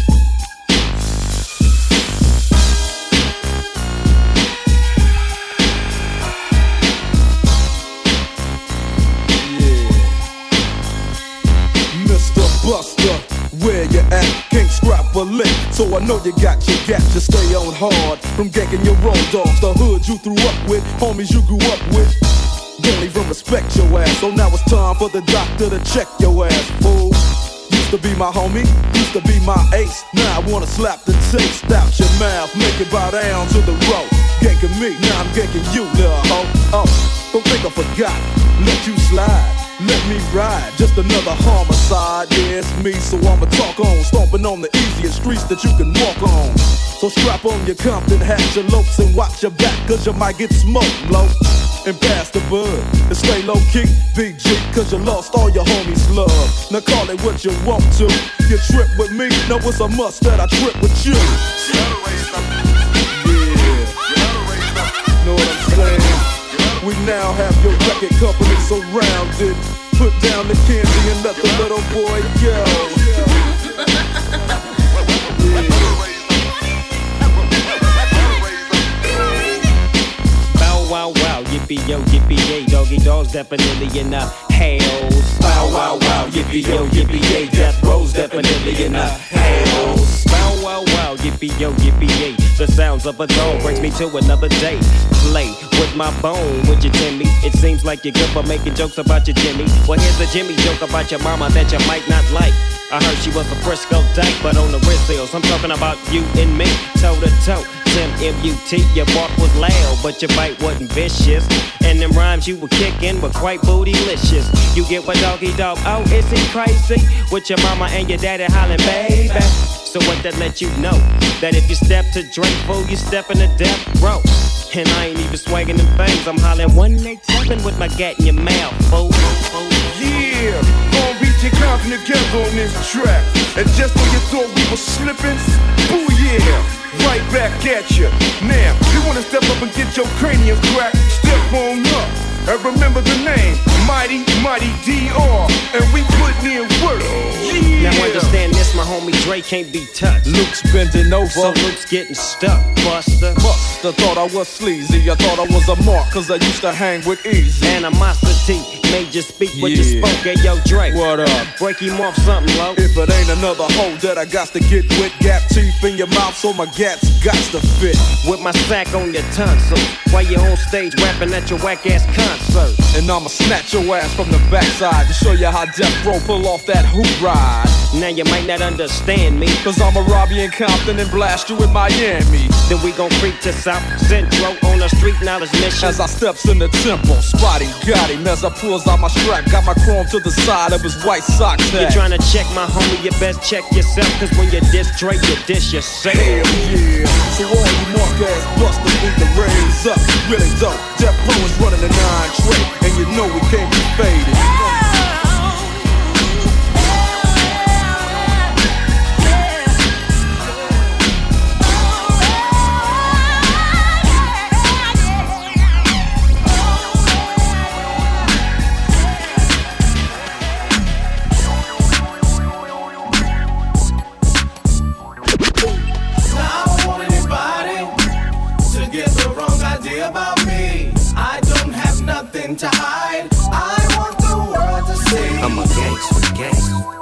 Yeah. Mr. Buster, where you at? Can't scrap a lick, so I know you got your gap to stay on hard. From ganking your road dogs, the hood you threw up with, homies you grew up with. Don't even respect your ass, so now it's time for the doctor to check your ass, fool. Used to be my homie, used to be my ace. Now I wanna slap the taste out your mouth, make it bow down to the road. Ganking me, now I'm ganking you, little hoe. Oh, don't think I forgot, let you slide. Let me ride, just another homicide. Yeah, it's me, so I'ma talk on. Stomping on the easiest streets that you can walk on. So strap on your Compton hat, your lopes, and watch your back, cause you might get smoked, low. And pass the bud, and stay low key, BG, cause you lost all your homies' love. Now call it what you want to. You trip with me, know it's a must that I trip with you. Yeah, know what I'm saying? We now have your record company surrounded. Put down the candy and let the little boy go. Bow wow wow, yippee yo, yippee yay, doggy dogs definitely in the hells. Bow wow wow, yippee yo, yippee yay, death row's definitely in the hells. Bow wow wow, yippee yo, yippee yay, the sounds of a dog brings me to another day. Play with my bone, would you Timmy? It seems like you're good for making jokes about your Jimmy. Well, here's a Jimmy joke about your mama that you might not like. I heard she was a Frisco dyke, but on the wrist hills, I'm talking about you and me, toe to toe. Tim M-U-T, your bark was loud, but your bite wasn't vicious. And them rhymes you were kicking were quite bootylicious. You get what doggy dog, oh, is he crazy? With your mama and your daddy hollering, baby. So what that let you know? That if you step to Drake, fool, you step in the death row. And I ain't even swagging them things, I'm hollering 187 with my gat in your mouth, fool. Yeah, gon' beat your Compton together on this track. And just when you thought we were slipping, boo yeah, right back at you. Now, you wanna step up and get your cranium cracked, step on up. And remember the name, Mighty, Mighty DR. And we putting in work. Yeah. Now understand this, my homie Dre can't be touched. Luke's bending over, so Luke's getting stuck, Buster. Buster thought I was sleazy, I thought I was a mark, cause I used to hang with Easy. Animosity made you speak what you spoke. Hey, yo, Dre, what up? Break him off something, low. If it ain't another hoe that I got to get with, gap teeth in your mouth so my gats got to fit. With my sack on your tonsil, while you on stage rapping at your whack-ass concert. And I'ma snatch your ass from the backside to show you how Death Row pull off that hoop ride. Now you might not understand me, cause I'ma rob you in Compton and blast you in Miami. Then we gon' creep to South Central on a street knowledge mission. As I steps in the temple, spotty got him as I pulls out my strap. Got my chrome to the side of his white socks. You tryna check my homie, you best check yourself, cause when you diss Dre, you diss yourself. Hell yeah, so all you mark-ass busters need to raise up. Really dope, Death Row is running the 9 tray, and you know we can't be faded. To hide, I want the world to see. I'm a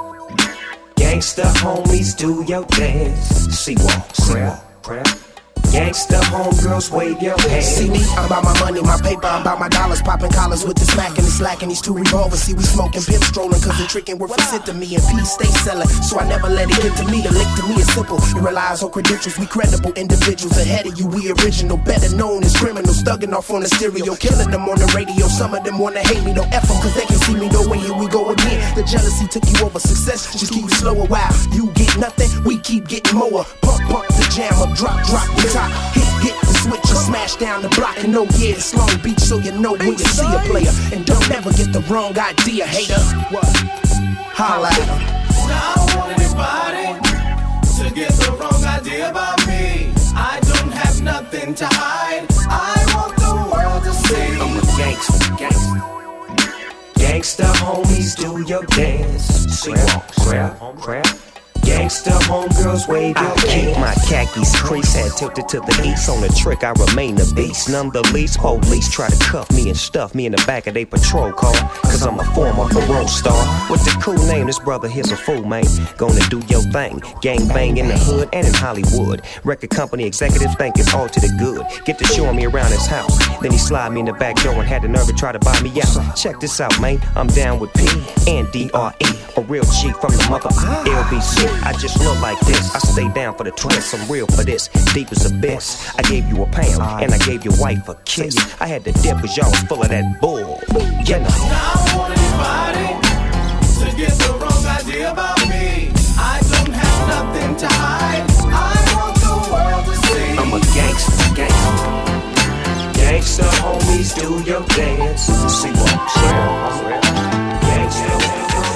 gangster. Gangster homies, do your dance. See walk, crap. Gangsta homegirls, wave your hands. See me, I'm about my money, my paper, I'm about my dollars. Popping collars with the smack and the slack and these two revolvers. See, we smoking, pimp strolling, cause the trickin' worth a cent to me. And peace stay selling, so I never let it get to me. The lick to me is simple, it relies on credentials. We credible individuals ahead of you, we original. Better known as criminals, thugging off on the stereo. Killing them on the radio, some of them wanna hate me. Don't F them, cause they can see me no way, here we go again. The jealousy took you over success, just keep it slow a while. You get nothing, we keep getting more. Pump the jam up, drop the top. Hit the switch and smash down the block. And no, yeah, it's Long Beach, so you know when you see a player. And don't ever get the wrong idea, hater. What? Holla at him. I don't want anybody to get the wrong idea about me. I don't have nothing to hide. I want the world to see. I'm a gangsta. Gangsta homies, do your dance. See walk, crap. Gangsta homegirls, wave your hands. I keep my khakis creased, head tilted to the east. On the trick, I remain a beast. None the least, police try to cuff me and stuff me in the back of their patrol car. Cause I'm a former parole star. With the cool name, this brother here's a fool, man. Gonna do your thing. Gang bang in the hood and in Hollywood. Record company executives think it's all to the good. Get to showing me around his house. Then he slide me in the back door and had the nerve to try to buy me out. Check this out, man. I'm down with P and D.R.E. A real G from the mother LBC. I just look like this. I stay down for the twist. I'm real for this. Deep as abyss. I gave you a pound and I gave your wife a kiss. I had to dip cause y'all was full of that bull. You know. I don't want anybody to get the wrong idea about me. I don't have nothing to hide. I want the world to see. I'm a gangsta. Gangsta homies, do your dance. See what? Gangsta.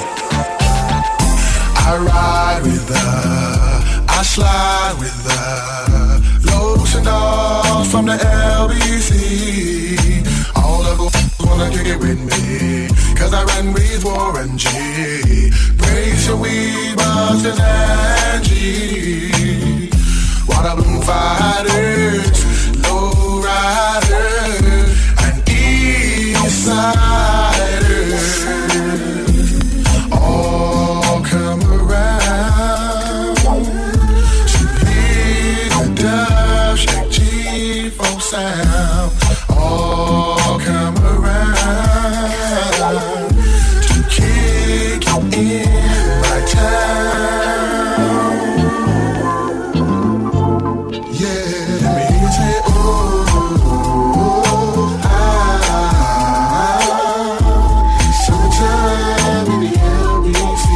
I ride with her, I slide with her. Lotion dogs from the LBC. All the girls wanna kick it with me, cause I run with Warren G. Brace your weed, Busters and G. Water balloon fighters, low riders, and east siders. All come around to hear the dove shake G4 sound. All come around to kick you in my town. Yeah, let me hear you say, oh, summertime in the LBC.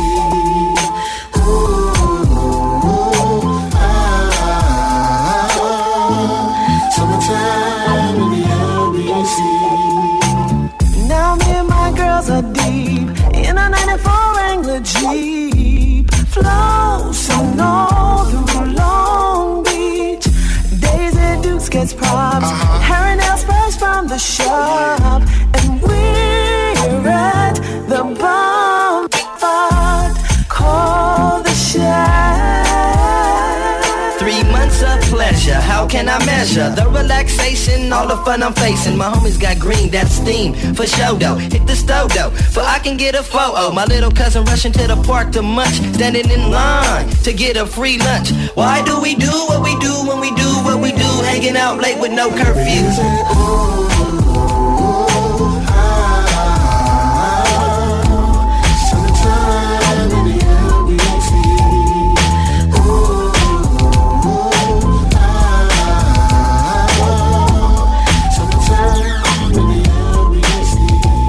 Summertime in the LBC. Now me and my girls are deep in a 94 Wrangler Jeep. Flossing all through Long Beach. Daisy Dukes gets props. Hair and nail sprays from the shop. And we're at the bomb spot called the Shack. 3 months of pleasure, how can I measure the relaxation, all the fun I'm facing? My homies got green, that's steam, for show though. Hit the stove though, for I can get a photo. My little cousin rushing to the park to munch, standing in line to get a free lunch. Why do we do what we do when we do what we do? Hanging out late with no curfew. Summertime in the LBC. Summertime in the LBC.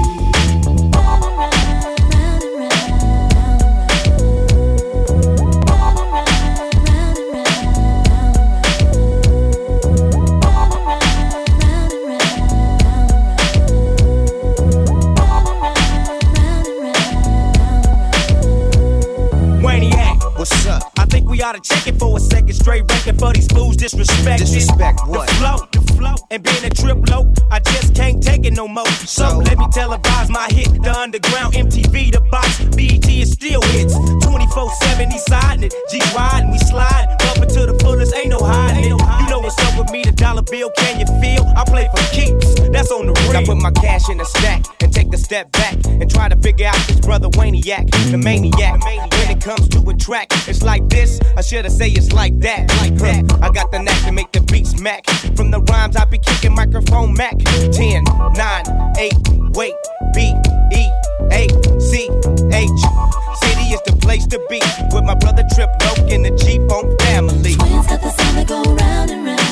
Waniac, what's up? I think we ought to check it for a second. Straight record for these fools disrespected. Disrespect what? The flow, and being a triplo, I just can't take it no more. So let me televise my hit, the underground, MTV, the box, BET is still hits. 24/7, he siding it, G riding, we sliding, up to the fullest, ain't no hiding it. You know what's up with me, the dollar bill, can you feel? I play for keeps, that's on the real. I put my cash in a stack and take take a step back and try to figure out this brother Waniac, the maniac. When it comes to a track, it's like this, I should say it's like that. I got the knack to make the beats smack. From the rhymes I be kicking microphone Mac. 10, 9, 8, wait, B, E, A, C, H. City is the place to be with my brother Trip Loke and the G-Funk family. Twins got the sound that go round and round.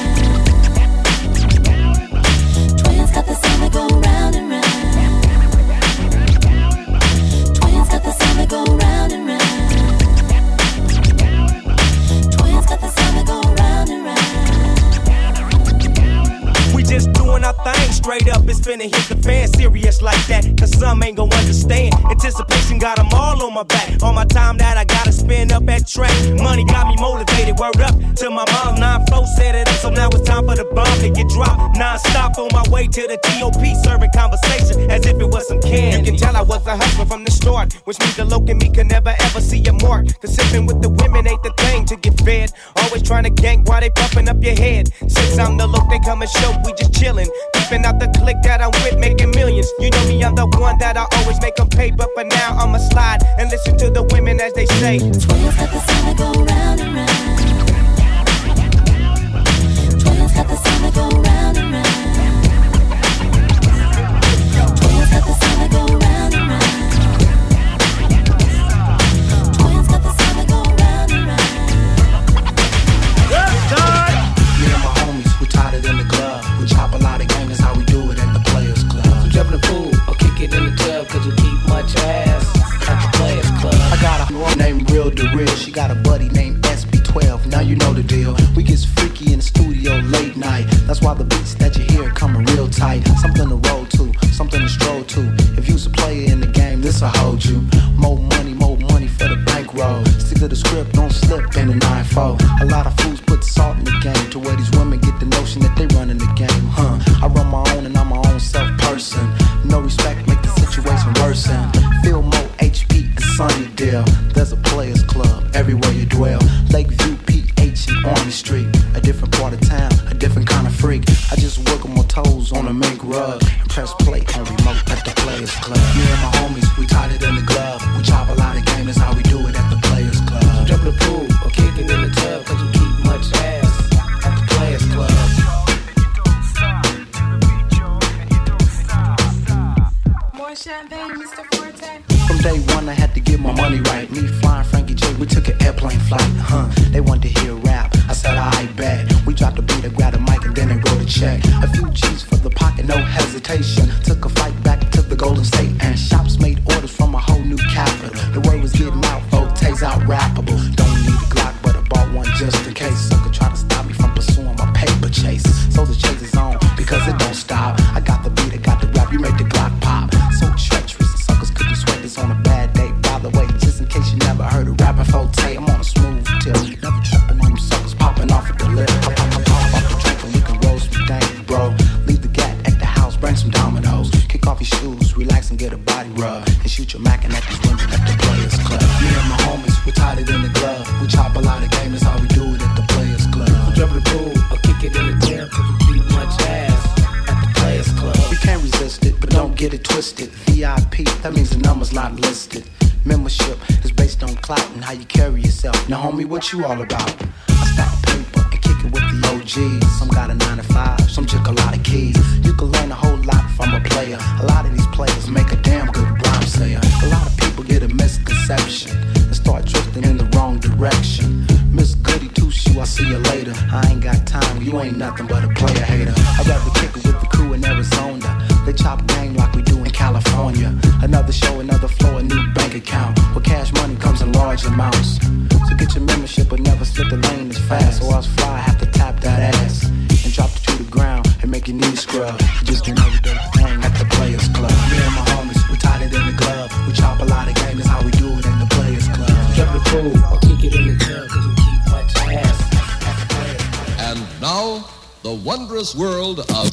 Twins got the sound that go round and round. Twins got the sound that go round and round. Twins got the sound that go round and round. We just doing our thing, straight up, it's finna hit the fan, serious like that, cause some ain't gon' understand. Anticipation got them all on my back, all my time that I gotta spend up at track. Money got me motivated, word up to my mom, 9-4 set it up, so now it's time for the bomb to get dropped. Non-stop on my way to the T.O.P. serving conversation as if it was some candy. You can tell I was a hustler from the start, which means the Loke and me could never ever see a mark. Cause sipping with the women ain't the thing to get fed, always trying to gank while they bumping up your head. Since I'm the Loke, they come and show, we just chillin', peeping out the clique that I'm with, making millions. You know me, I'm the one that I always make them pay, but for now I'ma slide and listen to the women as they say. Twins got the sound that go round and round. Twins got the sound that go round and round. Twins got the sound that go round and round. Twins got the sound that go round and round. Me and my homies, we tied it in the club. We chop a lot of game, that's how we do it at the Players Club. We jump in the pool or kick it in the tub, cause we keep much ass at the Players Club. I got a girl named Real DeReal. She got a buddy named SB12. Now you know the deal. We get freaky in the studio late night. That's why the beats that you hear coming real tight. Something to roll to, something to stroll to. If you's a player in the game, this'll hold you. More money for the bankroll. Stick to the script, don't slip in the 9-4. A lot of fools put salt in the game to where these women get the notion that they running the game. I run my own and I'm my own self person. No respect, make the situation worsen. Feel more HP and Sunnydale. There's a Players Club everywhere you dwell. Lakeview, PH, and Army Street. A different part of town, a different kind of freak. I just work on my toes on a mink rug and press play on remote at the Players Club. Me and my homies, we tied it in the glove. We chop a lot of game, that's how we do it at the Players Club. We jump in the pool or kick it in the tub, cause we keep much ass at the Players Club. More champagne, Mr. Forte. From day one, I had to get my money right. Me flying Frankie J, we took an airplane flight. They wanted to hear rap. I said, I bet. We dropped the beat, I grabbed a mic, and then they wrote a check. A few G's for the pocket, no hesitation. Took a flight back to the Golden State, and shops made orders from a whole new capital. The word was getting out, Forte's out rappable. Don't need a Glock, but I bought one just in case. Sucker try to stop me from pursuing my paper chase. So the chase is on, because it don't stop. I got the beat, I got the rap, you make the Glock pop. So treacherous, suckers couldn't sweat this on a bad day. By the way, just in case you never heard of rapping Forte, I'm on a smooth tip. Never tripping on you suckers, popping off at the lip. Pop off the drink and we can roll some dank, bro. Leave the gat at the house, bring some dominoes. Kick off your shoes, relax and get a body rub. And shoot your mackin' at these women at the Players Club. Me and my homies, we tied it in the glove. We chop a lot of game, that's how we do it at the Players Club. We jump in the pool or kick it in the tub, cause we keep much ass at the Players Club. We can't resist it, but don't get it twisted. VIP, that means the number's not listed. Membership is based on clout and how you carry yourself. Now, homie, what you all about? I stack paper and kick it with the OGs. Some got a 9 to 5, some took a lot of keys. You can learn a whole lot from a player. A lot of these players make a damn good rhyme sayer. A lot of people get a misconception and start drifting in the wrong direction. Miss Goody Two-Shoe, I'll see you later. I ain't got time, you ain't nothing but a player hater. I'd rather kick it with the crew in Arizona. They chop game like we do in California. Another show, another flow, a new bank account where cash money comes in large amounts. So get your membership, but never slip the lane as fast. Or else fly, have to tap that ass and drop it to the ground and make your knees scrub. Just an everyday thing at the Players Club. Me and my homies, we tied it in the glove. We chop a lot of game, that's how we do it in the Players Club. Jump the pool or kick it in the tub, cause we keep much ass at the Players Club. And now, the wondrous world of...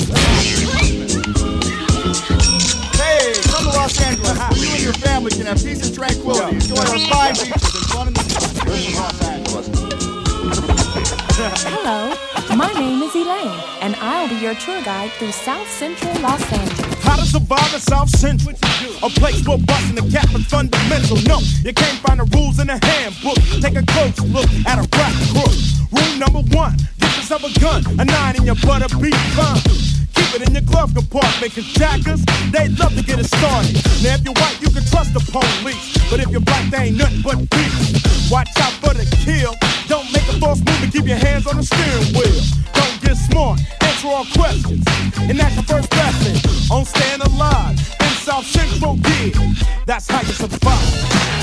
Hey, come to Los Angeles where you and your family can have peace and tranquility. Enjoy our 5 beaches and fun in the sun. Hello, My name is Elaine, and I'll be your tour guide through South Central Los Angeles. How to survive in South Central? A place where busting the cap is fundamental. No, you can't find the rules in the handbook. Take a close look at a rap crook. Rule number 1, get yourself a gun, a 9 in your butter beef bun. Keep it in your glove compartment, cause jackers, they love to get it started. Now if you're white, you can trust the police, but if you're black, they ain't nothing but beef. Watch out for the kill. Don't make a false move and keep your hands on the steering wheel. Don't get smart, answer all questions, and that's your first lesson on staying alive in South Central. Yeah, that's how you survive.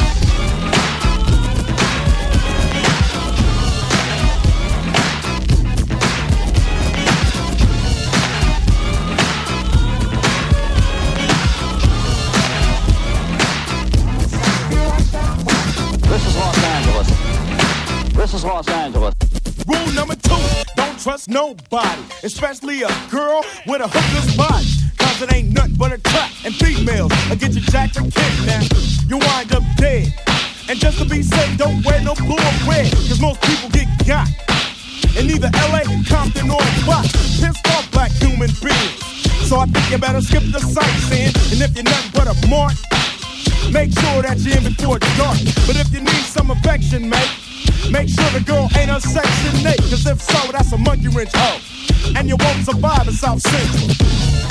This is Los Angeles. Rule number 2, don't trust nobody, especially a girl with a hooker's body. Cause it ain't nothing but a trap, and females will get you jacked and kidnapped. You wind up dead. And just to be safe, don't wear no blue or red, cause most people get got in either LA, Compton, or what? Pissed off black human beings. So I think you better skip the sightseeing. And if you're nothing but a mark, make sure that you're in before it's dark. But if you need some affection, mate, make sure the girl ain't a Section 8, cause if so, that's a monkey wrench hoe, and you won't survive in South Central.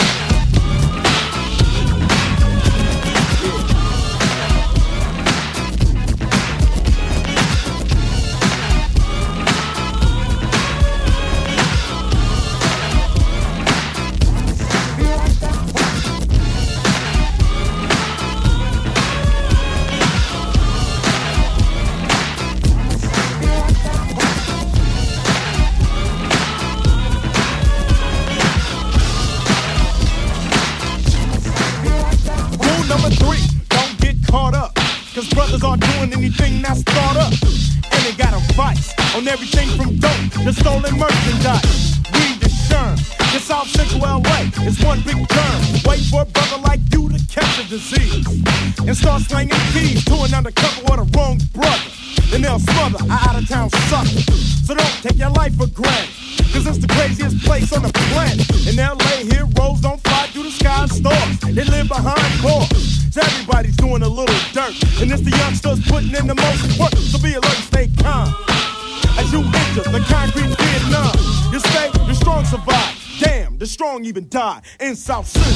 Brothers aren't doing anything that's thought up, and they got advice on everything from dope to stolen merchandise. Read the Sherm, the South Central LA is one big term. Wait for a brother like you to catch a disease and start slanging keys to an undercover or the wrong brother, then they'll smother an out-of-town sucker. So don't take your life for granted, cause it's the craziest place on the planet. In LA, heroes don't fly through the sky in stars, they live behind bars. So everybody's doing a little dirt, and it's the youngsters putting in the most work. So be alert and stay calm as you enter the concrete Vietnam. You stay, the strong survive. Damn, the strong even die in South Central.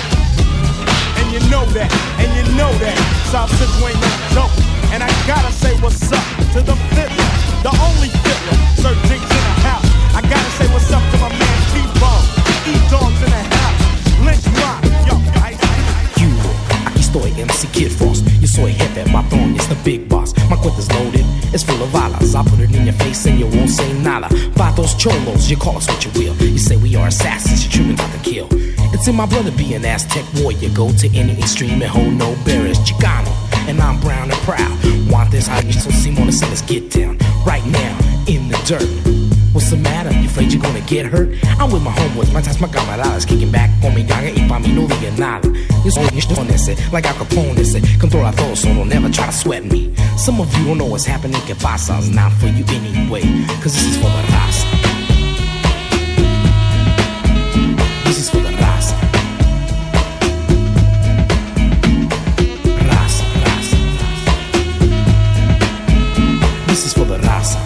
And you know that, South Central ain't no joke. And I gotta say what's up to the fiddler, the only fiddler. Sir Jinx in the house. I gotta say what's up to my man T-Bone, E-Dogs in the house. Lynch Rock, yo, Estoy MC Kid Frost, yo soy jefe, patrón, it's the big boss. My cuenta's loaded, it's full of balas. I put it in your face and you won't say nada. Vatos cholos, you call us what you will. You say we are assassins, you're tripping out to kill. It's in my blood to be an Aztec warrior. Go to any extreme and hold no barriers. Chicano, and I'm brown and proud. Want this hot, so Simona, so let's get down. Right now, in the dirt. What's the matter? You afraid you're gonna get hurt? I'm with my homeboys, my tats, my camaradas, kicking back con mi ganga y pa' mí no diga nada. Yo soy con ese, like Al Capone ese, controla todo, so don't never try to sweat me. Some of you don't know what's happening, que pasa, it's not for you anyway, cause this is for the raza. This is for the raza. Raza, raza. This is for the raza.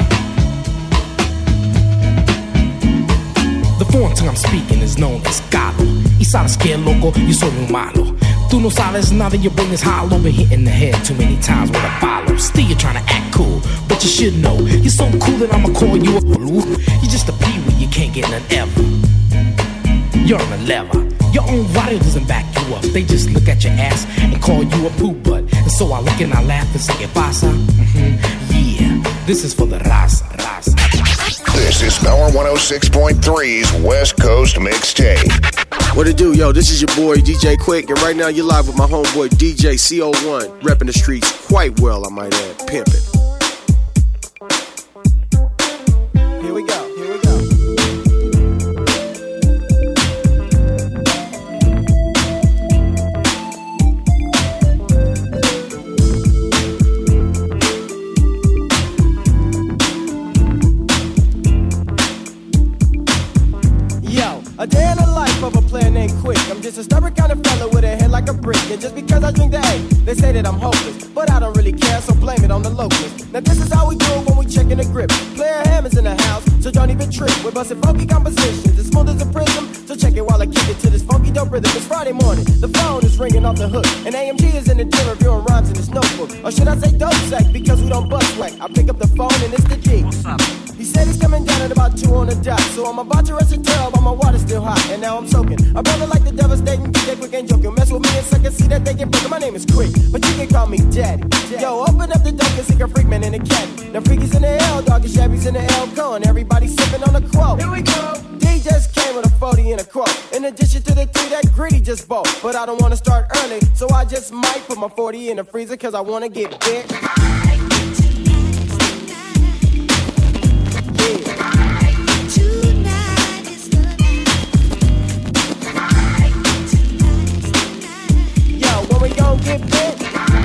The foreign tongue I'm speaking is known as Galo. Y sabes que loco, yo soy muy malo. Tú no sabes nada, your brain is hollow. Been hit in the head too many times with a follow. Still you're trying to act cool, but you should know you're so cool that I'ma call you a blue. You're just a peewee, you can't get none ever. You're on a lever. Your own radio doesn't back you up. They just look at your ass and call you a poo butt. And so I look and I laugh and say, ¿Qué pasa? Yeah, this is for the raza, raza. This is Power 106.3's West Coast Mixtape. What it do, yo? This is your boy DJ Quick, and right now you're live with my homeboy DJ CO1, repping the streets quite well, I might add, pimping. Here we go. I'm just a stubborn kind of fella with a head like a brick. And just because I drink the A, they say that I'm hopeless. But I don't really care, so blame it on the locals. Now this is how we do it when we checkin' the grip. Player Hammond's in the house, so don't even trip. We're bustin' funky compositions, as smooth as a prism. So check it while I kick it to this funky dope rhythm. It's Friday morning, the phone is ringing off the hook. And AMG is in the gym reviewing rhymes in his notebook. Or should I say dope sack, because we don't bust whack. I pick up the phone and it's the G. What's up? He said he's coming down at about 2 on the dot. So I'm about to rush a tail while my water's still hot. And now I'm soaking. A brother like the devastating DJ Quick ain't joking. Mess with me and suck and see that they get broken. My name is Quick, but you can call me Daddy. Yo, open up the door and see a freakman in the caddy. The freakies in the L, dog and Shabby's in the L con. Everybody sipping on the quote. Here we go. D just came with a 40 and a quote. In addition to the 3 that Gritty just bought. But I don't wanna start early, so I just might put my 40 in the freezer, cause I wanna get big. We gon' get bit.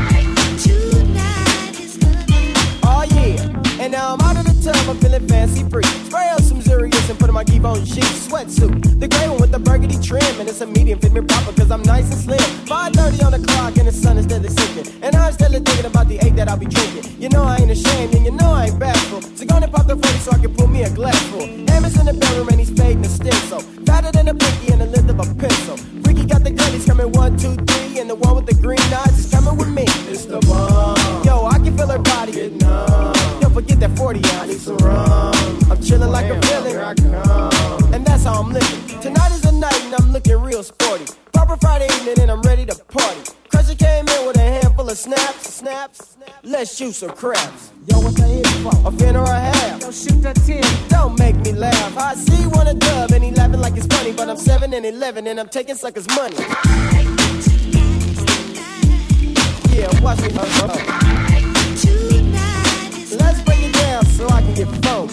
Oh yeah. And now I'm out of the tub, I'm feeling fancy free. Spray out some Zurius and put on my Giveon sheet sweatsuit. The gray one with the burgundy trim, and it's a medium, fit me proper cause I'm nice and slim. 5:30 on the clock and the sun is steadily sinking. And I'm steadily thinking about the 8 that I'll be drinking. You know I ain't ashamed and you know I ain't bashful. So gonna pop the 40 so I can pull me a glass full. Hammers in the bedroom and he's fading the stencil. Fatter than a pinky and the length of a pencil. Ricky got the gun, he's coming 1, 2, 3. And the one with the green eyes is coming with me. It's the bomb. Yo, I can feel her body. Get numb. Yo, forget that 40 ounce. I need some rum. I'm chilling like a villain. Here I come. And that's how I'm living. Tonight is the night and I'm looking real sporty. Proper Friday evening and I'm ready to party. Crusher came in with a handful of snaps. Let's shoot some craps. Yo, what's the hit for? A fin or a half? Yo, shoot that 10. Don't make me laugh. I see one a dub and he laughing like it's funny. But I'm 7 and 11 and I'm taking suckers' money. Yeah, watch me. Let's break it down so I can get phone.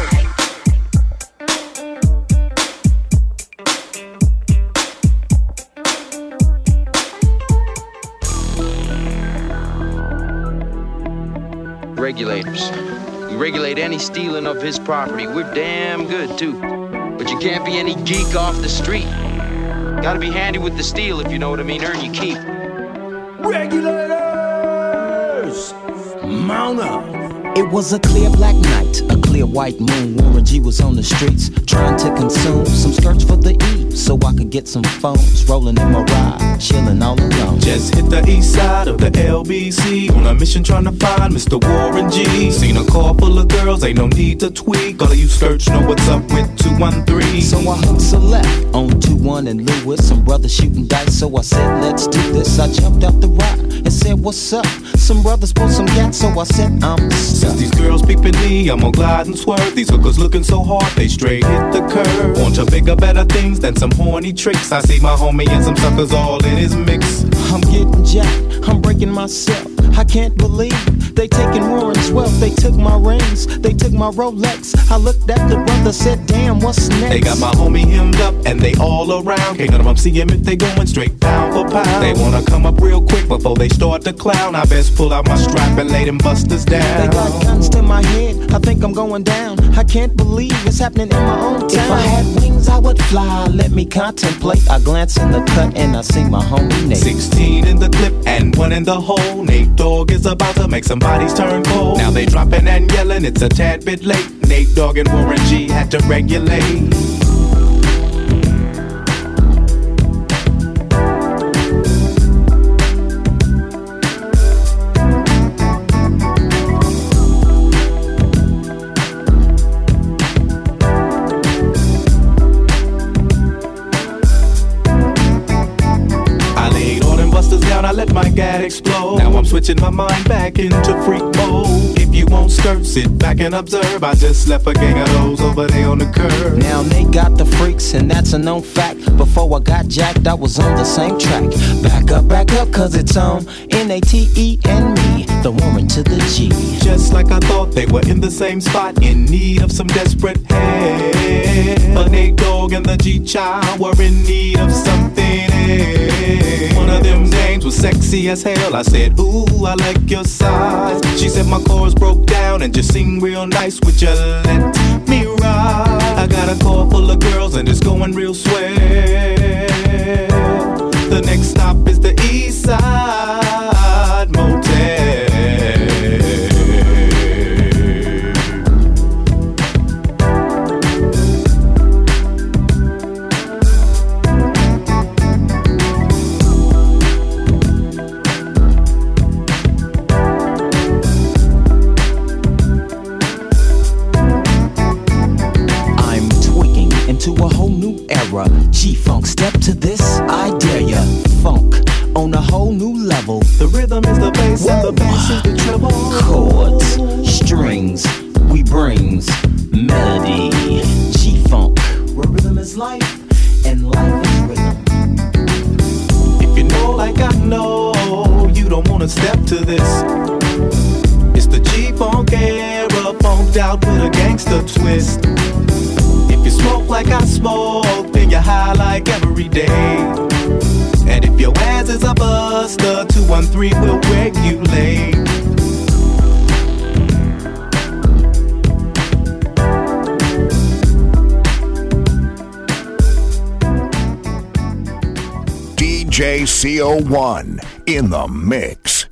Regulators. We regulate any stealing of his property. We're damn good, too. But you can't be any geek off the street. Gotta be handy with the steel, if you know what I mean. Earn your keep. Regulators! Mount up! It was a clear black night, a clear white moon. Warren G was on the streets, trying to consume some skirts for the E, so I could get some phones. Rolling in my ride, chilling all alone. Just hit the east side of the LBC, on a mission trying to find Mr. Warren G. Seen a car full of girls, ain't no need to tweak. All of you skirts know what's up with 213. So I hooked select on 21 and Lewis. Some brothers shooting dice, so I said, let's do this. I jumped out the ride and said, what's up? Some brothers pulled some gas, so I said, I'm stuck. Since these girls peeping me, I'm gonna glide and swerve. These hookers looking so hard, they straight hit the curve. Want to bigger, better things than some horny tricks. I see my homie and some suckers all in his mix. I'm getting jacked, I'm breaking myself. I can't believe they taking Warren's wealth. They took my rings, they took my Rolex. I looked at the brother, said, damn, what's next? They got my homie hemmed up and they all around. Can't none of them see him if they going straight pound for pound. They wanna come up real quick before they start to clown. I best pull out my strap and lay them busters down. They got guns to my head, I think I'm going down. I can't believe it's happening in my own town. If I had wings, I would fly, let me contemplate. I glance in the cut and I see my homie Nate. 16 in the clip and 1 in the hole. Nate Dogg is about to make some bodies turn cold. Now they dropping and yelling, it's a tad bit late. Nate Dogg and Warren G had to regulate. I let my gad explode. Now I'm switching my mind back into freak mode. If you won't skirt, sit back and observe. I just left a gang of those over there on the curb. Now they got the freaks and that's a known fact. Before I got jacked, I was on the same track. Back up, cause it's on N-A-T-E and me, the Warren to the G. Just like I thought, they were in the same spot, in need of some desperate help. But Nate Dogg and the G-Child were in need of something else. One of them dames was sexy as hell. I said, ooh, I like your size. She said my chords broke down and just sing real nice. Would you let me ride? I got a car full of girls and it's going real swell. The next stop is the East Side Motel. To a whole new era, G-Funk, step to this, I dare ya. Funk on a whole new level. The rhythm is the bass and the bass is the treble. Chords, strings, we brings melody. G-Funk, where rhythm is life and life is rhythm. If you know like I know, you don't wanna step to this. It's the G-Funk era, funked out with a gangster twist. If you smoke like I smoke, then you're high like every day. And if your ass is a buster, 213 will regulate. DJ CO1 in the mix.